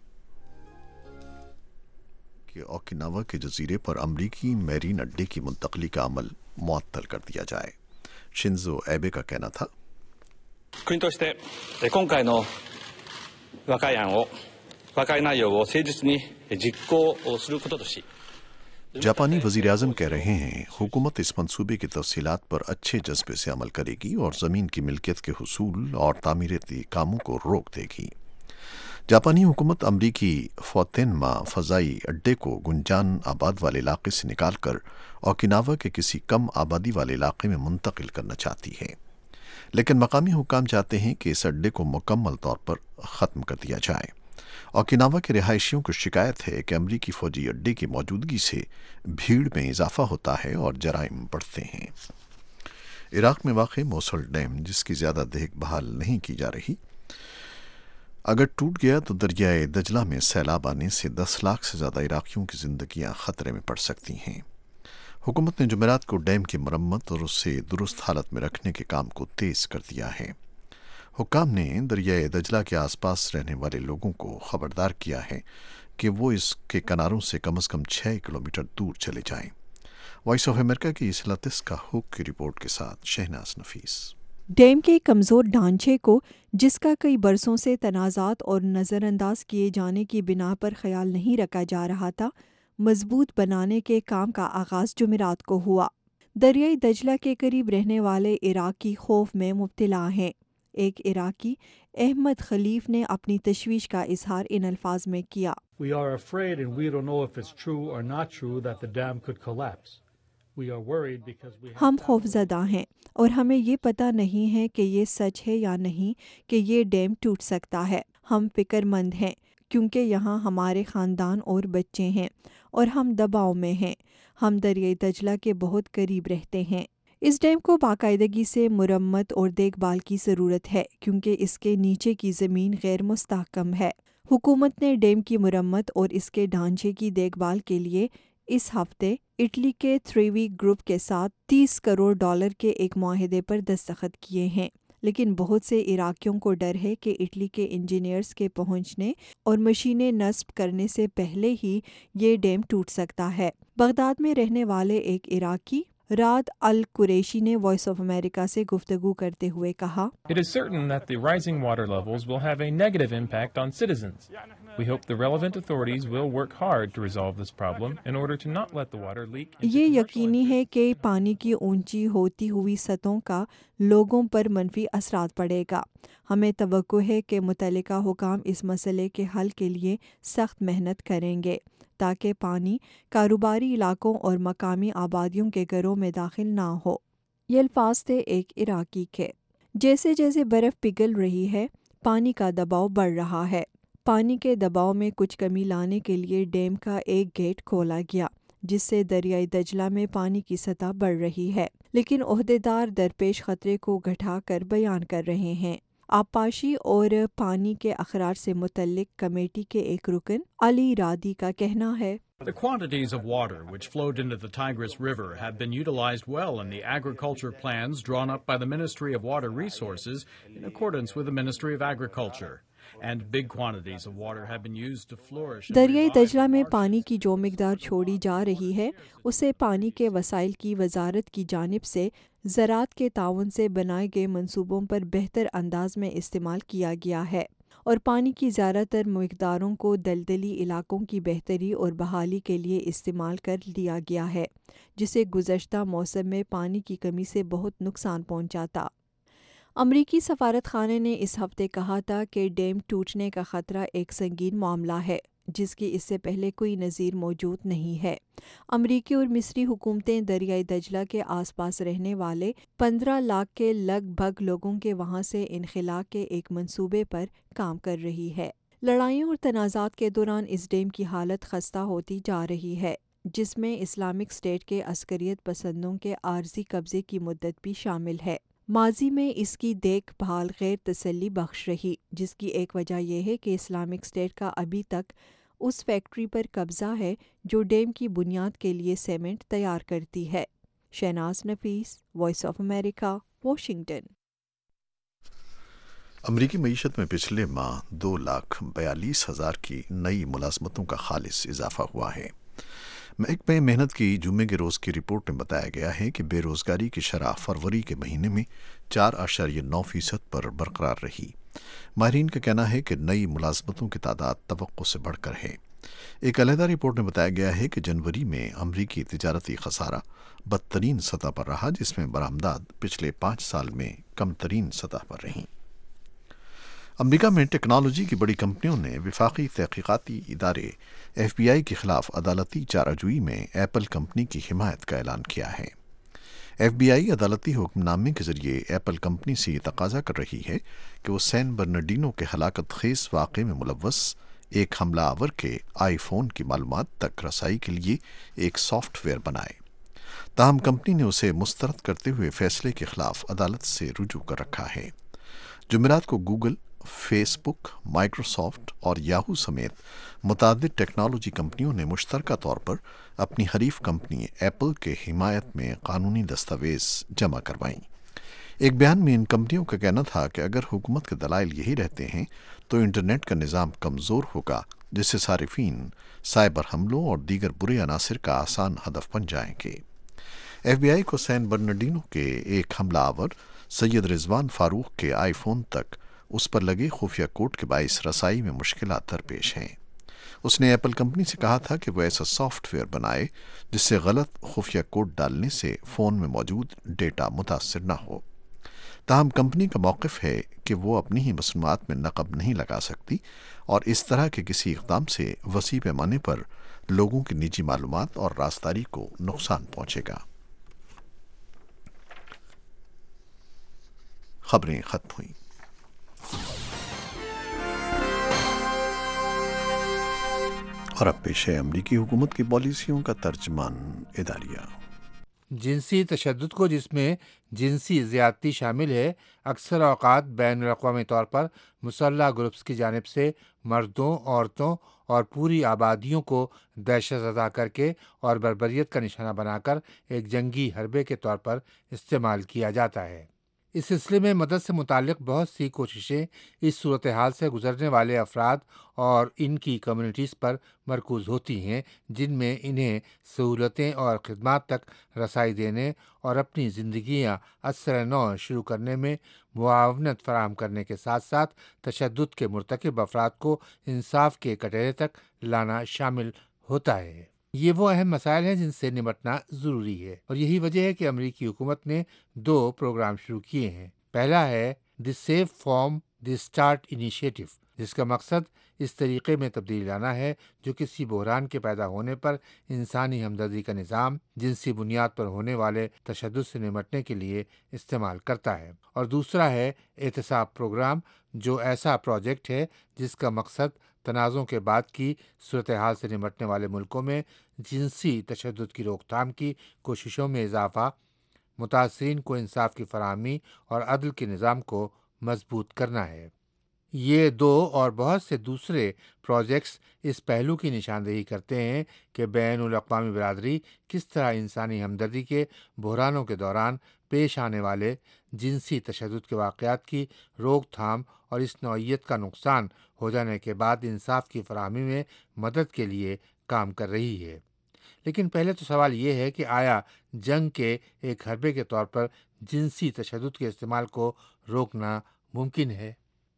کہ اوکیناوا کے جزیرے پر امریکی میرین اڈے کی منتقلی کا عمل معطل کر دیا جائے۔ شنزو ایبے کا کہنا تھا 国として今回の和解案を和解内容を誠実に実行することとし جاپانی وزیر اعظم کہہ رہے ہیں حکومت اس منصوبے کی تفصیلات پر اچھے جذبے سے عمل کرے گی اور زمین کی ملکیت کے حصول اور تعمیراتی کاموں کو روک دے گی۔ جاپانی حکومت امریکی فوتینما فضائی اڈے کو گنجان آباد والے علاقے سے نکال کر اوکیناوا کے کسی کم آبادی والے علاقے میں منتقل کرنا چاہتی ہے، لیکن مقامی حکام چاہتے ہیں کہ اس اڈے کو مکمل طور پر ختم کر دیا جائے۔ اوکیناوا کے رہائشیوں کو شکایت ہے کہ امریکی فوجی اڈے کی موجودگی سے بھیڑ میں اضافہ ہوتا ہے اور جرائم بڑھتے ہیں۔ عراق میں واقع موصل ڈیم، جس کی زیادہ دیکھ بھال نہیں کی جا رہی، اگر ٹوٹ گیا تو دریائے دجلہ میں سیلاب آنے سے دس لاکھ سے زیادہ عراقیوں کی زندگیاں خطرے میں پڑ سکتی ہیں۔ حکومت نے جمعرات کو ڈیم کی مرمت اور اسے درست حالت میں رکھنے کے کام کو تیز کر دیا ہے۔ حکام نے دریائے دجلہ کے آس پاس رہنے والے لوگوں کو خبردار کیا ہے کہ وہ اس کے کناروں سے کم از کم چھ کلومیٹر دور چلے جائیں۔ وائس آف امریکہ کی اس لاتس کا ہوک کی رپورٹ کے ساتھ شہناز نفیس۔ ڈیم کے کمزور ڈھانچے کو، جس کا کئی برسوں سے تنازعات اور نظر انداز کیے جانے کی بنا پر خیال نہیں رکھا جا رہا تھا، مضبوط بنانے کے کام کا آغاز جمعرات کو ہوا۔ دریائے دجلہ کے قریب رہنے والے عراقی خوف میں مبتلا ہیں۔ ایک عراقی احمد خلیف نے اپنی تشویش کا اظہار ان الفاظ میں کیا۔ We are afraid and we don't know if it's true or not true that the dam could collapse. We are worried because we have ہم خوفزدہ ہیں اور ہمیں یہ پتہ نہیں ہے کہ یہ سچ ہے یا نہیں کہ یہ ڈیم ٹوٹ سکتا ہے۔ ہم فکر مند ہیں کیونکہ یہاں ہمارے خاندان اور بچے ہیں اور ہم دباؤ میں ہیں۔ ہم دریائے دجلہ کے بہت قریب رہتے ہیں۔ اس ڈیم کو باقاعدگی سے مرمت اور دیکھ بھال کی ضرورت ہے کیونکہ اس کے نیچے کی زمین غیر مستحکم ہے۔ حکومت نے ڈیم کی مرمت اور اس کے ڈھانچے کی دیکھ بھال کے لیے اس ہفتے اٹلی کے تھریوی گروپ کے ساتھ تیس کروڑ ڈالر کے ایک معاہدے پر دستخط کیے ہیں، لیکن بہت سے عراقیوں کو ڈر ہے کہ اٹلی کے انجینئرز کے پہنچنے اور مشینیں نصب کرنے سے پہلے ہی یہ ڈیم ٹوٹ سکتا ہے۔ بغداد میں رہنے والے ایک عراقی راد القریشی نے وائس آف امریکہ سے گفتگو کرتے ہوئے کہا، It is certain that the rising water levels will have a negative impact on citizens. We hope the relevant authorities will work hard to resolve this problem in order to not let the water leak. یہ یقینی ہے کہ پانی کی اونچی ہوتی ہوئی سطحوں کا لوگوں پر منفی اثرات پڑے گا۔ ہمیں توقع ہے کہ متعلقہ حکام اس مسئلے کے حل کے لیے سخت محنت کریں گے تاکہ پانی کاروباری علاقوں اور مقامی آبادیوں کے گھروں میں داخل نہ ہو۔ یہ الفاظ تھے ایک عراقی کے۔ جیسے جیسے برف پگھل رہی ہے، پانی کا دباؤ بڑھ رہا ہے۔ پانی کے دباؤ میں کچھ کمی لانے کے لیے ڈیم کا ایک گیٹ کھولا گیا، جس سے دریائے دجلہ میں پانی کی سطح بڑھ رہی ہے، لیکن عہدیدار درپیش خطرے کو گھٹا کر بیان کر رہے ہیں۔ آبپاشی اور پانی کے اخراج سے متعلق کمیٹی کے ایک رکن علی رادی کا کہنا ہے، The quantities of water which flowed into the Tigris River have been utilized well in the agriculture plans drawn up by the Ministry of Water Resources in accordance with the Ministry of Agriculture. And big quantities of water have been used to flourish. دریائے دجلہ میں پانی کی جو مقدار چھوڑی جا رہی ہے اسے پانی کے وسائل کی وزارت کی جانب سے زراعت کے تعاون سے بنائے گئے منصوبوں پر بہتر انداز میں استعمال کیا گیا ہے۔ اور پانی کی زیادہ تر مقداروں کو دلدلی علاقوں کی بہتری اور بحالی کے لیے استعمال کر لیا گیا ہے، جسے گزشتہ موسم میں پانی کی کمی سے بہت نقصان پہنچا تھا۔ امریکی سفارت خانے نے اس ہفتے کہا تھا کہ ڈیم ٹوٹنے کا خطرہ ایک سنگین معاملہ ہے جس کی اس سے پہلے کوئی نظیر موجود نہیں ہے۔ امریکی اور مصری حکومتیں دریائے دجلہ کے آس پاس رہنے والے پندرہ لاکھ کے لگ بھگ لوگوں کے وہاں سے انخلاء کے ایک منصوبے پر کام کر رہی ہے۔ لڑائیوں اور تنازعات کے دوران اس ڈیم کی حالت خستہ ہوتی جا رہی ہے، جس میں اسلامک اسٹیٹ کے عسکریت پسندوں کے عارضی قبضے کی مدت بھی شامل ہے۔ ماضی میں اس کی دیکھ بھال غیر تسلی بخش رہی، جس کی ایک وجہ یہ ہے کہ اسلامک اسٹیٹ کا ابھی تک اس فیکٹری پر قبضہ ہے جو ڈیم کی بنیاد کے لیے سیمنٹ تیار کرتی ہے۔ Shahnaz Nafees, voice of America, Washington. امریکی معیشت میں پچھلے ماہ دو لاکھ بیالیس ہزار کی نئی ملازمتوں کا خالص اضافہ ہوا ہے۔ محکمہ محنت کی جمعے کے روز کی رپورٹ میں بتایا گیا ہے کہ بے روزگاری کی شرح فروری کے مہینے میں چار اشاریہ نو فیصد پر برقرار رہی۔ ماہرین کا کہنا ہے کہ نئی ملازمتوں کی تعداد توقع سے بڑھ کر ہے۔ ایک علیحدہ رپورٹ میں بتایا گیا ہے کہ جنوری میں امریکی تجارتی خسارہ بدترین سطح پر رہا، جس میں برآمدات پچھلے پانچ سال میں کم ترین سطح پر رہیں۔ امریکہ میں ٹیکنالوجی کی بڑی کمپنیوں نے وفاقی تحقیقاتی ادارے ایف بی آئی کے خلاف عدالتی چارہ جوئی میں ایپل کمپنی کی حمایت کا اعلان کیا ہے۔ ایف بی آئی عدالتی حکم نامے کے ذریعے ایپل کمپنی سے یہ تقاضا کر رہی ہے کہ وہ سین برنارڈینو کے ہلاکت خیز واقعے میں ملوث ایک حملہ آور کے آئی فون کی معلومات تک رسائی کے لیے ایک سافٹ ویئر بنائے۔ تاہم کمپنی نے اسے مسترد کرتے ہوئے فیصلے کے خلاف عدالت سے رجوع کر رکھا ہے۔ جمعرات کو گوگل، فیس بک، مائیکروسافٹ اور یاہو سمیت متعدد ٹیکنالوجی کمپنیوں نے مشترکہ طور پر اپنی حریف کمپنی ایپل کے حمایت میں قانونی دستاویز جمع کروائیں۔ ایک بیان میں ان کمپنیوں کا کہنا تھا کہ اگر حکومت کے دلائل یہی رہتے ہیں تو انٹرنیٹ کا نظام کمزور ہوگا، جس سے صارفین سائبر حملوں اور دیگر برے عناصر کا آسان ہدف بن جائیں گے۔ ایف بی آئی کو سین برنارڈینو کے ایک حملہ آور سید رضوان فاروق کے آئی فون تک اس پر لگے خفیہ کوڈ کے باعث رسائی میں مشکلات درپیش ہیں۔ اس نے ایپل کمپنی سے کہا تھا کہ وہ ایسا سافٹ ویئر بنائے جس سے غلط خفیہ کوڈ ڈالنے سے فون میں موجود ڈیٹا متاثر نہ ہو۔ تاہم کمپنی کا موقف ہے کہ وہ اپنی ہی مصنوعات میں نقب نہیں لگا سکتی اور اس طرح کے کسی اقدام سے وسیع پیمانے پر لوگوں کی نجی معلومات اور رازداری کو نقصان پہنچے گا۔ خبریں ختم ہوئیں۔ اور اب پیش ہے امریکی حکومت کی پالیسیوں کا ترجمان اداریہ۔ جنسی تشدد کو، جس میں جنسی زیادتی شامل ہے، اکثر اوقات بین الاقوامی طور پر مسلح گروپس کی جانب سے مردوں، عورتوں اور پوری آبادیوں کو دہشت زدہ کر کے اور بربریت کا نشانہ بنا کر ایک جنگی حربے کے طور پر استعمال کیا جاتا ہے۔ اس سلسلے میں مدد سے متعلق بہت سی کوششیں اس صورتحال سے گزرنے والے افراد اور ان کی کمیونٹیز پر مرکوز ہوتی ہیں، جن میں انہیں سہولتیں اور خدمات تک رسائی دینے اور اپنی زندگیاں ازسر نو شروع کرنے میں معاونت فراہم کرنے کے ساتھ ساتھ تشدد کے مرتکب افراد کو انصاف کے کٹہرے تک لانا شامل ہوتا ہے۔ یہ وہ اہم مسائل ہیں جن سے نمٹنا ضروری ہے، اور یہی وجہ ہے کہ امریکی حکومت نے دو پروگرام شروع کیے ہیں۔ پہلا ہے the safe from the start initiative, جس کا مقصد اس طریقے میں تبدیلی لانا ہے جو کسی بحران کے پیدا ہونے پر انسانی ہمدردی کا نظام جنسی بنیاد پر ہونے والے تشدد سے نمٹنے کے لیے استعمال کرتا ہے، اور دوسرا ہے احتساب پروگرام، جو ایسا پروجیکٹ ہے جس کا مقصد تنازعوں کے بعد کی صورتحال سے نمٹنے والے ملکوں میں جنسی تشدد کی روک تھام کی کوششوں میں اضافہ، متاثرین کو انصاف کی فراہمی اور عدل کے نظام کو مضبوط کرنا ہے۔ یہ دو اور بہت سے دوسرے پروجیکٹس اس پہلو کی نشاندہی کرتے ہیں کہ بین الاقوامی برادری کس طرح انسانی ہمدردی کے بحرانوں کے دوران پیش آنے والے جنسی تشدد کے واقعات کی روک تھام اور اس نوعیت کا نقصان ہو جانے کے بعد انصاف کی فراہمی میں مدد کے لیے کام کر رہی ہے۔ لیکن پہلے تو سوال یہ ہے کہ آیا جنگ کے ایک حربے کے طور پر جنسی تشدد کے استعمال کو روکنا ممکن ہے؟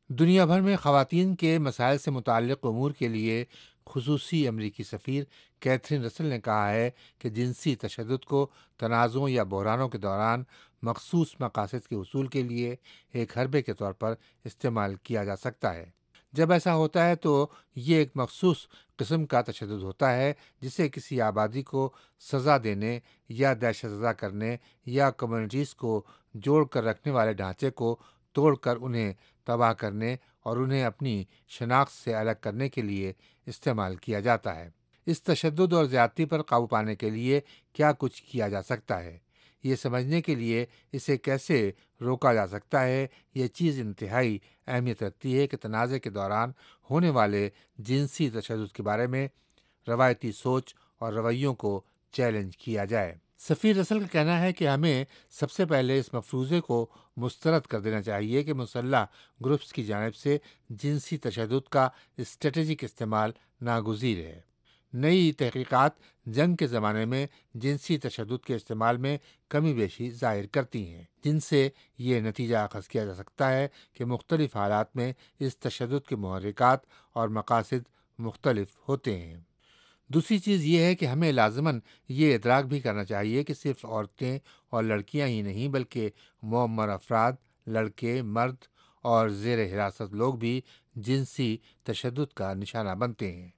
دنیا بھر میں خواتین کے مسائل سے متعلق امور کے لیے خصوصی امریکی سفیر کیتھرین رسل نے کہا ہے کہ جنسی تشدد کو تنازعوں یا بحرانوں کے دوران مخصوص مقاصد کے حصول کے لیے ایک حربے کے طور پر استعمال کیا جا سکتا ہے۔ جب ایسا ہوتا ہے تو یہ ایک مخصوص قسم کا تشدد ہوتا ہے جسے کسی آبادی کو سزا دینے یا دہشت زدہ کرنے یا کمیونٹیز کو جوڑ کر رکھنے والے ڈھانچے کو توڑ کر انہیں تباہ کرنے اور انہیں اپنی شناخت سے الگ کرنے کے لیے استعمال کیا جاتا ہے۔ اس تشدد اور زیادتی پر قابو پانے کے لیے کیا کچھ کیا جا سکتا ہے، یہ سمجھنے کے لیے اسے کیسے روکا جا سکتا ہے، یہ چیز انتہائی اہمیت رکھتی ہے کہ تنازع کے دوران ہونے والے جنسی تشدد کے بارے میں روایتی سوچ اور رویوں کو چیلنج کیا جائے۔ سفیر رسل کا کہنا ہے کہ ہمیں سب سے پہلے اس مفروضے کو مسترد کر دینا چاہیے کہ مسلح گروپس کی جانب سے جنسی تشدد کا اسٹریٹجک استعمال ناگزیر ہے۔ نئی تحقیقات جنگ کے زمانے میں جنسی تشدد کے استعمال میں کمی بیشی ظاہر کرتی ہیں، جن سے یہ نتیجہ اخذ کیا جا سکتا ہے کہ مختلف حالات میں اس تشدد کے محرکات اور مقاصد مختلف ہوتے ہیں۔ دوسری چیز یہ ہے کہ ہمیں لازماً یہ ادراک بھی کرنا چاہیے کہ صرف عورتیں اور لڑکیاں ہی نہیں بلکہ معمر افراد، لڑکے، مرد اور زیر حراست لوگ بھی جنسی تشدد کا نشانہ بنتے ہیں۔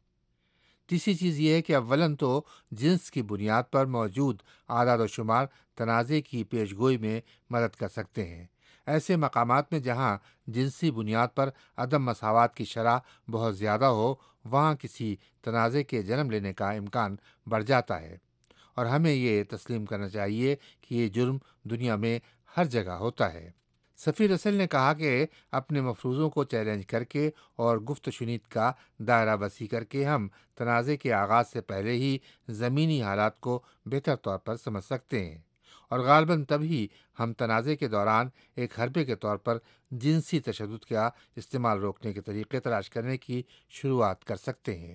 تیسری چیز یہ ہے کہ اولاً تو جنس کی بنیاد پر موجود اعداد و شمار تنازع کی پیش گوئی میں مدد کر سکتے ہیں۔ ایسے مقامات میں جہاں جنسی بنیاد پر عدم مساوات کی شرح بہت زیادہ ہو، وہاں کسی تنازع کے جنم لینے کا امکان بڑھ جاتا ہے، اور ہمیں یہ تسلیم کرنا چاہیے کہ یہ جرم دنیا میں ہر جگہ ہوتا ہے۔ سفیر رسل نے کہا کہ اپنے مفروضوں کو چیلنج کر کے اور گفت و شنید کا دائرہ وسیع کر کے ہم تنازع کے آغاز سے پہلے ہی زمینی حالات کو بہتر طور پر سمجھ سکتے ہیں، اور غالباً تبھی ہم تنازع کے دوران ایک حربے کے طور پر جنسی تشدد کا استعمال روکنے کے طریقے تلاش کرنے کی شروعات کر سکتے ہیں۔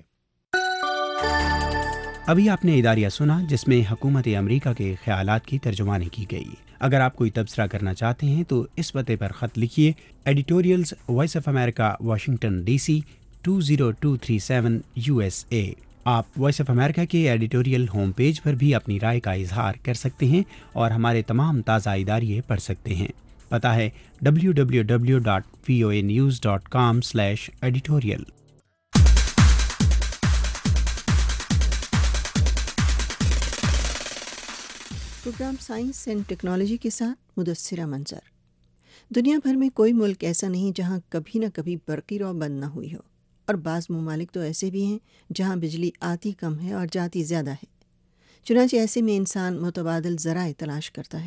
ابھی آپ نے اداریہ سنا جس میں حکومت امریکہ کے خیالات کی ترجمانی کی گئی۔ اگر آپ کوئی تبصرہ کرنا چاہتے ہیں تو اس پتے پر خط لکھیے، editorials voice of America, Washington D C two zero two three seven U S A. آپ وائس آف امریکہ کے ایڈیٹوریل ہوم پیج پر بھی اپنی رائے کا اظہار کر سکتے ہیں اور ہمارے تمام تازہ اداریے پڑھ سکتے ہیں۔ پتہ ہے W W W dot V O A news dot com slash editorial. Program science and technology کے ساتھ مدثرہ منظر۔ دنیا بھر میں کوئی ملک ایسا نہیں جہاں کبھی نہ کبھی برقی رو بند نہ ہوئی ہو، اور بعض ممالک تو ایسے بھی ہیں جہاں بجلی آتی کم ہے اور جاتی زیادہ ہے۔ چنانچہ ایسے میں انسان متبادل ذرائع تلاش کرتا ہے۔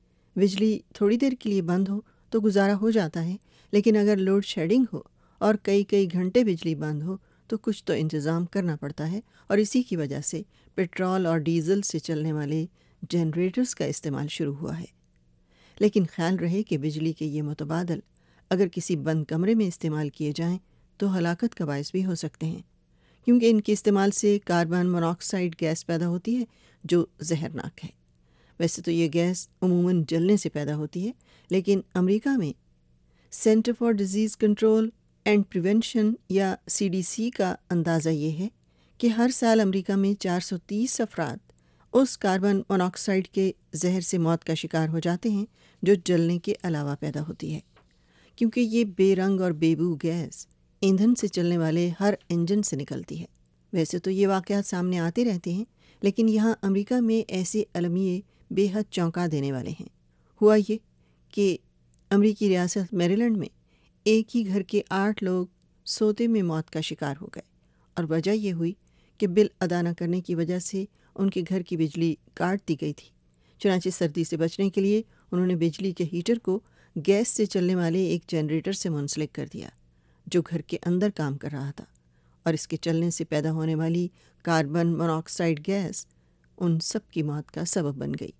بجلی تھوڑی دیر کے لیے بند ہو تو گزارا ہو جاتا ہے، لیکن اگر لوڈ شیڈنگ ہو اور کئی کئی گھنٹے بجلی بند ہو تو کچھ تو انتظام کرنا پڑتا ہے، اور اسی کی وجہ سے پیٹرول اور ڈیزل سے چلنے والے جنریٹرز کا استعمال شروع ہوا ہے۔ لیکن خیال رہے کہ بجلی کے یہ متبادل اگر کسی بند کمرے میں استعمال کیے جائیں تو ہلاکت کا باعث بھی ہو سکتے ہیں، کیونکہ ان کے استعمال سے کاربن موناکسائڈ گیس پیدا ہوتی ہے جو زہرناک ہے۔ ویسے تو یہ گیس عموماً جلنے سے پیدا ہوتی ہے، لیکن امریکہ میں center for disease control and prevention یا سی ڈی سی کا اندازہ یہ ہے کہ ہر سال امریکہ میں چار سو تیس افراد اس کاربن موناکسائڈ کے زہر سے موت کا شکار ہو جاتے ہیں جو جلنے کے علاوہ پیدا ہوتی ہے، کیونکہ یہ بے رنگ اور بے بو گیس ایندھن سے چلنے والے ہر انجن سے نکلتی ہے۔ ویسے تو یہ واقعات سامنے آتے رہتے ہیں، لیکن یہاں امریکہ میں ایسے المیے بے حد چونکا دینے والے ہیں۔ ہوا یہ کہ امریکی ریاست میریلینڈ میں ایک ہی گھر کے آٹھ لوگ سوتے میں موت کا شکار ہو گئے، اور وجہ یہ ہوئی کہ بل ادا نہ کرنے کی وجہ سے ان کے گھر کی بجلی کاٹ دی گئی تھی۔ چنانچہ سردی سے بچنے کے لیے انہوں نے بجلی کے ہیٹر کو گیس سے چلنے والے ایک جنریٹر سے منسلک کر دیا جو گھر کے اندر کام کر رہا تھا، اور اس کے چلنے سے پیدا ہونے والی کاربن موناکسائڈ گیس ان سب کی موت کا سبب بن گئی۔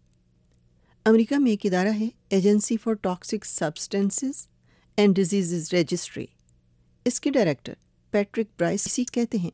امریکہ میں ایک ادارہ ہے، agency for toxic substances and diseases registry. اس کے ڈائریکٹر پیٹرک برائس اسی کہتے ہیں،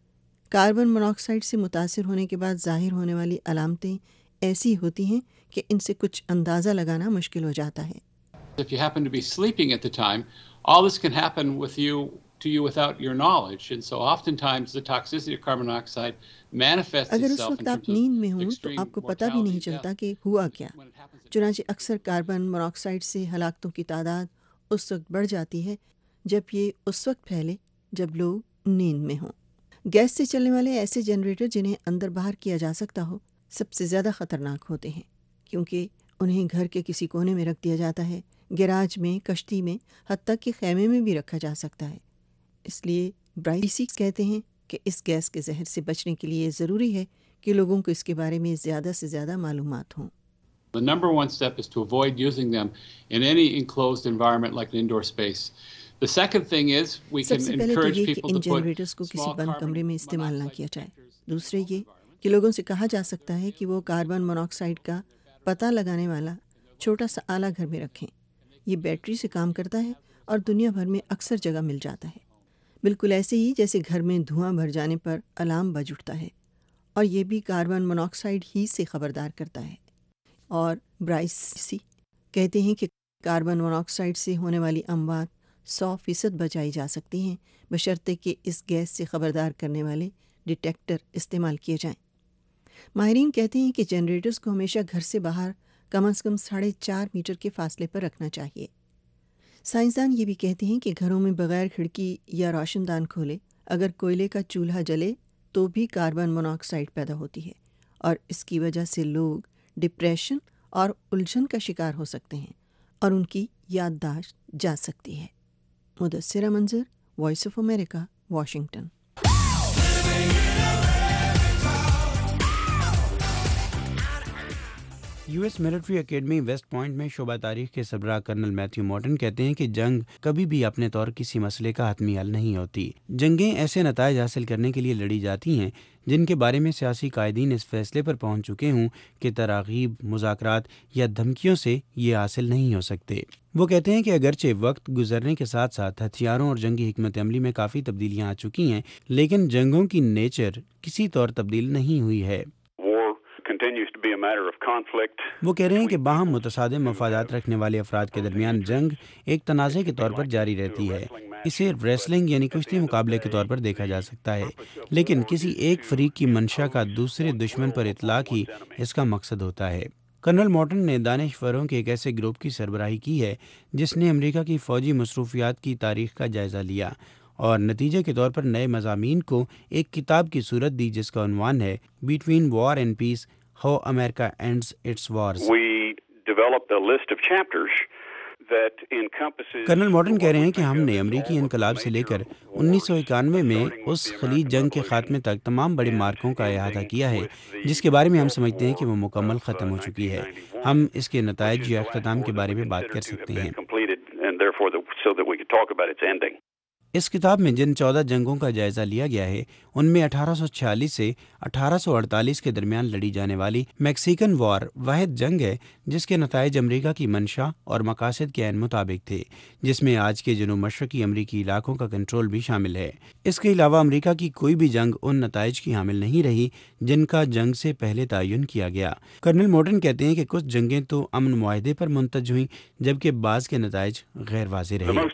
کاربن موناکسائڈ سے متاثر ہونے کے بعد ظاہر ہونے والی علامتیں ایسی ہوتی ہیں کہ ان سے کچھ اندازہ لگانا مشکل ہو جاتا ہے۔ If you happen to be sleeping at the time, all this can happen with you to you without your knowledge, and so oftentimes the toxicity of carbon monoxide manifests अगर उस itself in वक्त आप terms of नींद में हों तो extreme आपको पता भी नहीं mortality, चलता कि हुआ क्या। चुनांचे अक्सर कार्बन मोनोऑक्साइड से हलाकतों की तादाद उस वक्त बढ़ जाती है जब ये उस वक्त फैले जब लोग नींद में हों। गैस से चलने वाले ऐसे जनरेटर जिन्हें अंदर बाहर किया जा सकता हो सबसे ज़्यादा ख़तरनाक होते हैं, क्योंकि उन्हें घर के किसी कोने में रख दिया जाता है, गैराज में, कश्ती में, हत्ता कि खैमे में भी रखा जा सकता है। इसलिए ब्राइसी कहते हैं कि इस गैस के जहर से बचने के लिए ज़रूरी है कि लोगों को इसके बारे में ज़्यादा से ज़्यादा मालूमात हों। The number one step is to avoid using them in any enclosed environment like an indoor space. The second thing is we can सबसे पहले तो encourage ये कि people इन to put जनरेटर्स को किसी small बंद carbon कमरे में इस्तेमाल ना किया जाए। दूसरे ये कि लोगों से कहा जा सकता है कि वो कार्बन मोनोऑक्साइड का पता लगाने वाला छोटा सा आला घर में रखें। ये बैटरी से काम करता है और दुनिया भर में अक्सर जगह मिल जाता है, बिल्कुल ऐसे ही जैसे घर में धुआं भर जाने पर अलार्म बज उठता है, और ये भी कार्बन मोनोऑक्साइड ही से खबरदार करता है। और ब्राइसी कहते हैं कि कार्बन मोनोऑक्साइड से होने वाली अमवात सौ फीसद बचाई जा सकती हैं, बशर्ते कि इस गैस से खबरदार करने वाले डिटेक्टर इस्तेमाल किए जाएं। माहिरीन कहते हैं कि जनरेटर्स को हमेशा घर से बाहर कम अज़ कम साढ़े चार मीटर के फासले पर रखना चाहिए। साइंसदान ये भी कहते हैं कि घरों में बगैर खिड़की या रोशनदान खोले अगर कोयले का चूल्हा जले तो भी कार्बन मोनोऑक्साइड पैदा होती है, और इसकी वजह से लोग डिप्रेशन और उलझन का शिकार हो सकते हैं और उनकी याददाश्त जा सकती है। Mudassira Manzar, Voice of America, Washington. US Military Academy West Point में शोबा तारीख के सरबराह कर्नल मैथ्यू मॉर्टन कहते हैं कि जंग कभी भी अपने तौर किसी मसले का हतमी हल नहीं होती। जंगें ऐसे नताइज हासिल करने के लिए लड़ी जाती हैं जिनके बारे में सियासी कायदीन इस फैसले पर पहुंच चुके हों कि तरागीब, मुज़ाकरात या धमकियों से ये हासिल नहीं हो सकते। वो कहते हैं कि अगरचे वक्त गुजरने के साथ साथ हथियारों और जंगी हिकमत अमली में काफ़ी तब्दीलियाँ आ चुकी हैं, लेकिन जंगों की नेचर किसी तौर तब्दील नहीं हुई है। वो कह रहे हैं कि बाहम मुतसादिम मफादात रखने वाले अफराद के दरमियान जंग एक तनाज़े के तौर पर जारी रहती है। इसे रेसलिंग यानी कुश्ती मुकाबले के तौर पर देखा जा सकता है, लेकिन किसी एक फरीक की मंशा का दूसरे दुश्मन पर इतलाक ही इसका मकसद होता है। कर्नल मॉर्टन ने दानिशवरों के एक ऐसे ग्रुप की सरबराही की है जिसने अमेरिका की फ़ौजी मसरूफियात की तारीख का जायज़ा लिया और नतीजे के तौर पर नए मज़ामीन को एक किताब की सूरत दी जिसका उन्वान है between war and peace, how America ends its wars. Colonel Morton कह रहे हैं कि हमने अमरीकी इनकलाब से लेकर उन्नीस सौ इक्यानवे में उस खलीज जंग के खात्मे तक तमाम बड़े मार्कों का अहाता किया है जिसके बारे में हम समझते हैं कि वो मुकम्मल ख़त्म हो चुकी है। हम इसके नताइज या अख्ताम के बारे में बात कर सकते हैं। इस किताब में जिन चौदह जंगों का जायज़ा लिया गया है उनमें अठारह सौ छियालीस से अठारह सौ अड़तालीस के दरमियान लड़ी जाने वाली मैक्सिकन वॉर वाहिद जंग है जिसके नताइज अमरीका की मंशा और मकासद के ऐन मुताबिक थे, जिसमें आज के जनूब मशरकी अमरीकी इलाकों का कंट्रोल भी शामिल है। इसके अलावा अमरीका की कोई भी जंग उन नताइज की हामिल नहीं रही जिनका जंग से पहले तयन किया गया। कर्नल मॉर्टन कहते हैं कि कुछ जंगें तो अमन मुआहदे पर मुंतज हुई जबकि बाज़ के नताइज गैर वाज़ेह रहे।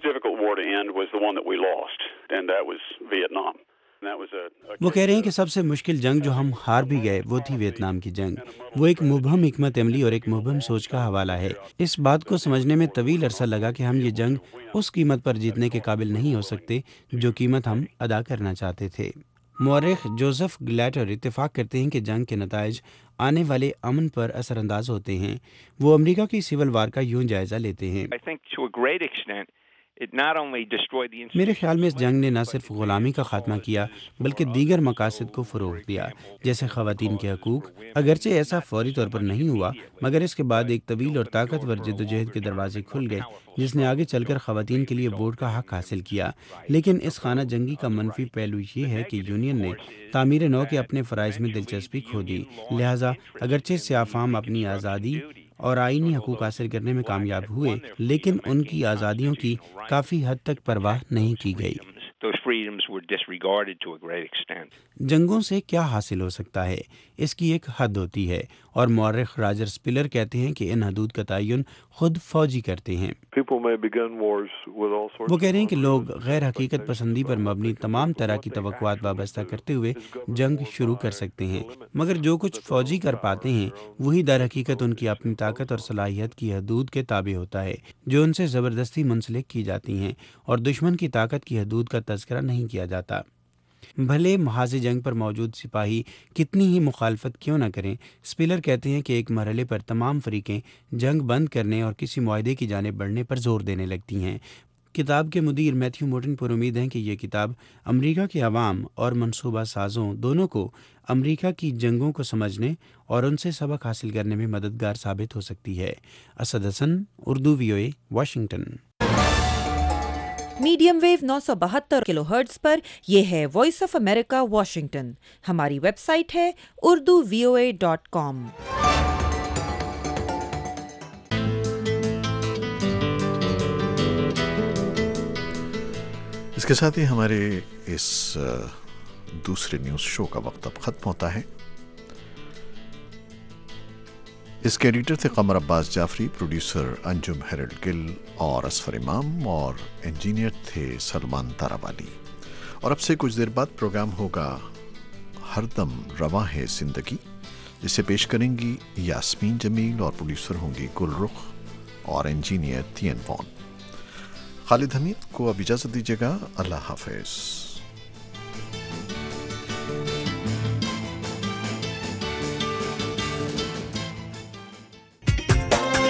वो कह रहे हैं कि सबसे मुश्किल जंग जो हम हार भी गए वो थी वियतनाम की जंग। वो एक मुबहम हिकमत अमली और एक मुबहम सोच का हवाला है। इस बात को समझने में तवील अरसा लगा कि हम ये जंग उस कीमत पर जीतने के काबिल नहीं हो सकते जो कीमत हम अदा करना चाहते थे। मौरख जोसेफ ग्लैटर इत्तेफाक करते हैं कि जंग के नताइज आने वाले अमन पर असरअंदाज होते हैं। वो अमरीका की सिविल वार का यूं जायजा लेते हैं। मेरे ख्याल में इस जंग ने न सिर्फ गुलामी का खात्मा किया बल्कि दीगर मकासद को फ़रोग़ दिया, जैसे ख़वातीन के हकूक़। अगरचे ऐसा फौरी तौर पर नहीं हुआ मगर इसके बाद एक तवील और ताकतवर जद्दोजहद के दरवाजे खुल गए जिसने आगे चलकर ख़वातीन के लिए वोट का हक़ हासिल किया। लेकिन इस खाना जंगी का मनफी पहलू ये है कि यूनियन ने तामीर नौ के अपने फ़राइज़ में दिलचस्पी खो दी। लिहाजा अगरचे सियाफ़ाम अपनी आज़ादी और आईनी हकूक़ हासिल करने में कामयाब हुए लेकिन उनकी आज़ादियों की काफ़ी हद तक परवाह नहीं की गई। जंगों से क्या हासिल हो सकता है, इसकी एक हद होती है اور مورخ راجر سپلر کہتے ہیں کہ ان حدود کا تعین خود فوجی کرتے ہیں۔ وہ کہہ رہے ہیں کہ لوگ غیر حقیقت پسندی پر مبنی تمام طرح کی توقعات وابستہ کرتے ہوئے جنگ شروع کر سکتے ہیں، مگر جو کچھ فوجی کر پاتے ہیں وہی در حقیقت ان کی اپنی طاقت اور صلاحیت کی حدود کے تابع ہوتا ہے، جو ان سے زبردستی منسلک کی جاتی ہیں، اور دشمن کی طاقت کی حدود کا تذکرہ نہیں کیا جاتا۔ بھلے محاذ جنگ پر موجود سپاہی کتنی ہی مخالفت کیوں نہ کریں، سپلر کہتے ہیں کہ ایک مرحلے پر تمام فریقیں جنگ بند کرنے اور کسی معاہدے کی جانب بڑھنے پر زور دینے لگتی ہیں۔ کتاب کے مدیر میتھیو مورٹن پر امید ہیں کہ یہ کتاب امریکہ کے عوام اور منصوبہ سازوں دونوں کو امریکہ کی جنگوں کو سمجھنے اور ان سے سبق حاصل کرنے میں مددگار ثابت ہو سکتی ہے۔ Asad Hasan, Urdu V O A, Washington. Medium wave نو سو بہتر کلو ہرٹز پر یہ ہے وائس آف امریکہ واشنگٹن۔ ہماری ویب سائٹ ہے اردو وی او اے ڈاٹ کام۔ اس کے ساتھ ہی ہمارے اس دوسرے نیوز شو کا وقت اب ختم ہوتا ہے۔ اس کے ایڈیٹر تھے قمر عباس جعفری، پروڈیوسر انجم ہیرلڈ گل اور اسفر امام، اور انجینئر تھے سلمان تاراوالی۔ اور اب سے کچھ دیر بعد پروگرام ہوگا ہر دم رواں ہے زندگی، جسے پیش کریں گی یاسمین جمیل، اور پروڈیوسر ہوں گی گل رخ اور انجینئر تین وان۔ خالد حمید کو اب اجازت دیجیے گا، اللہ حافظ۔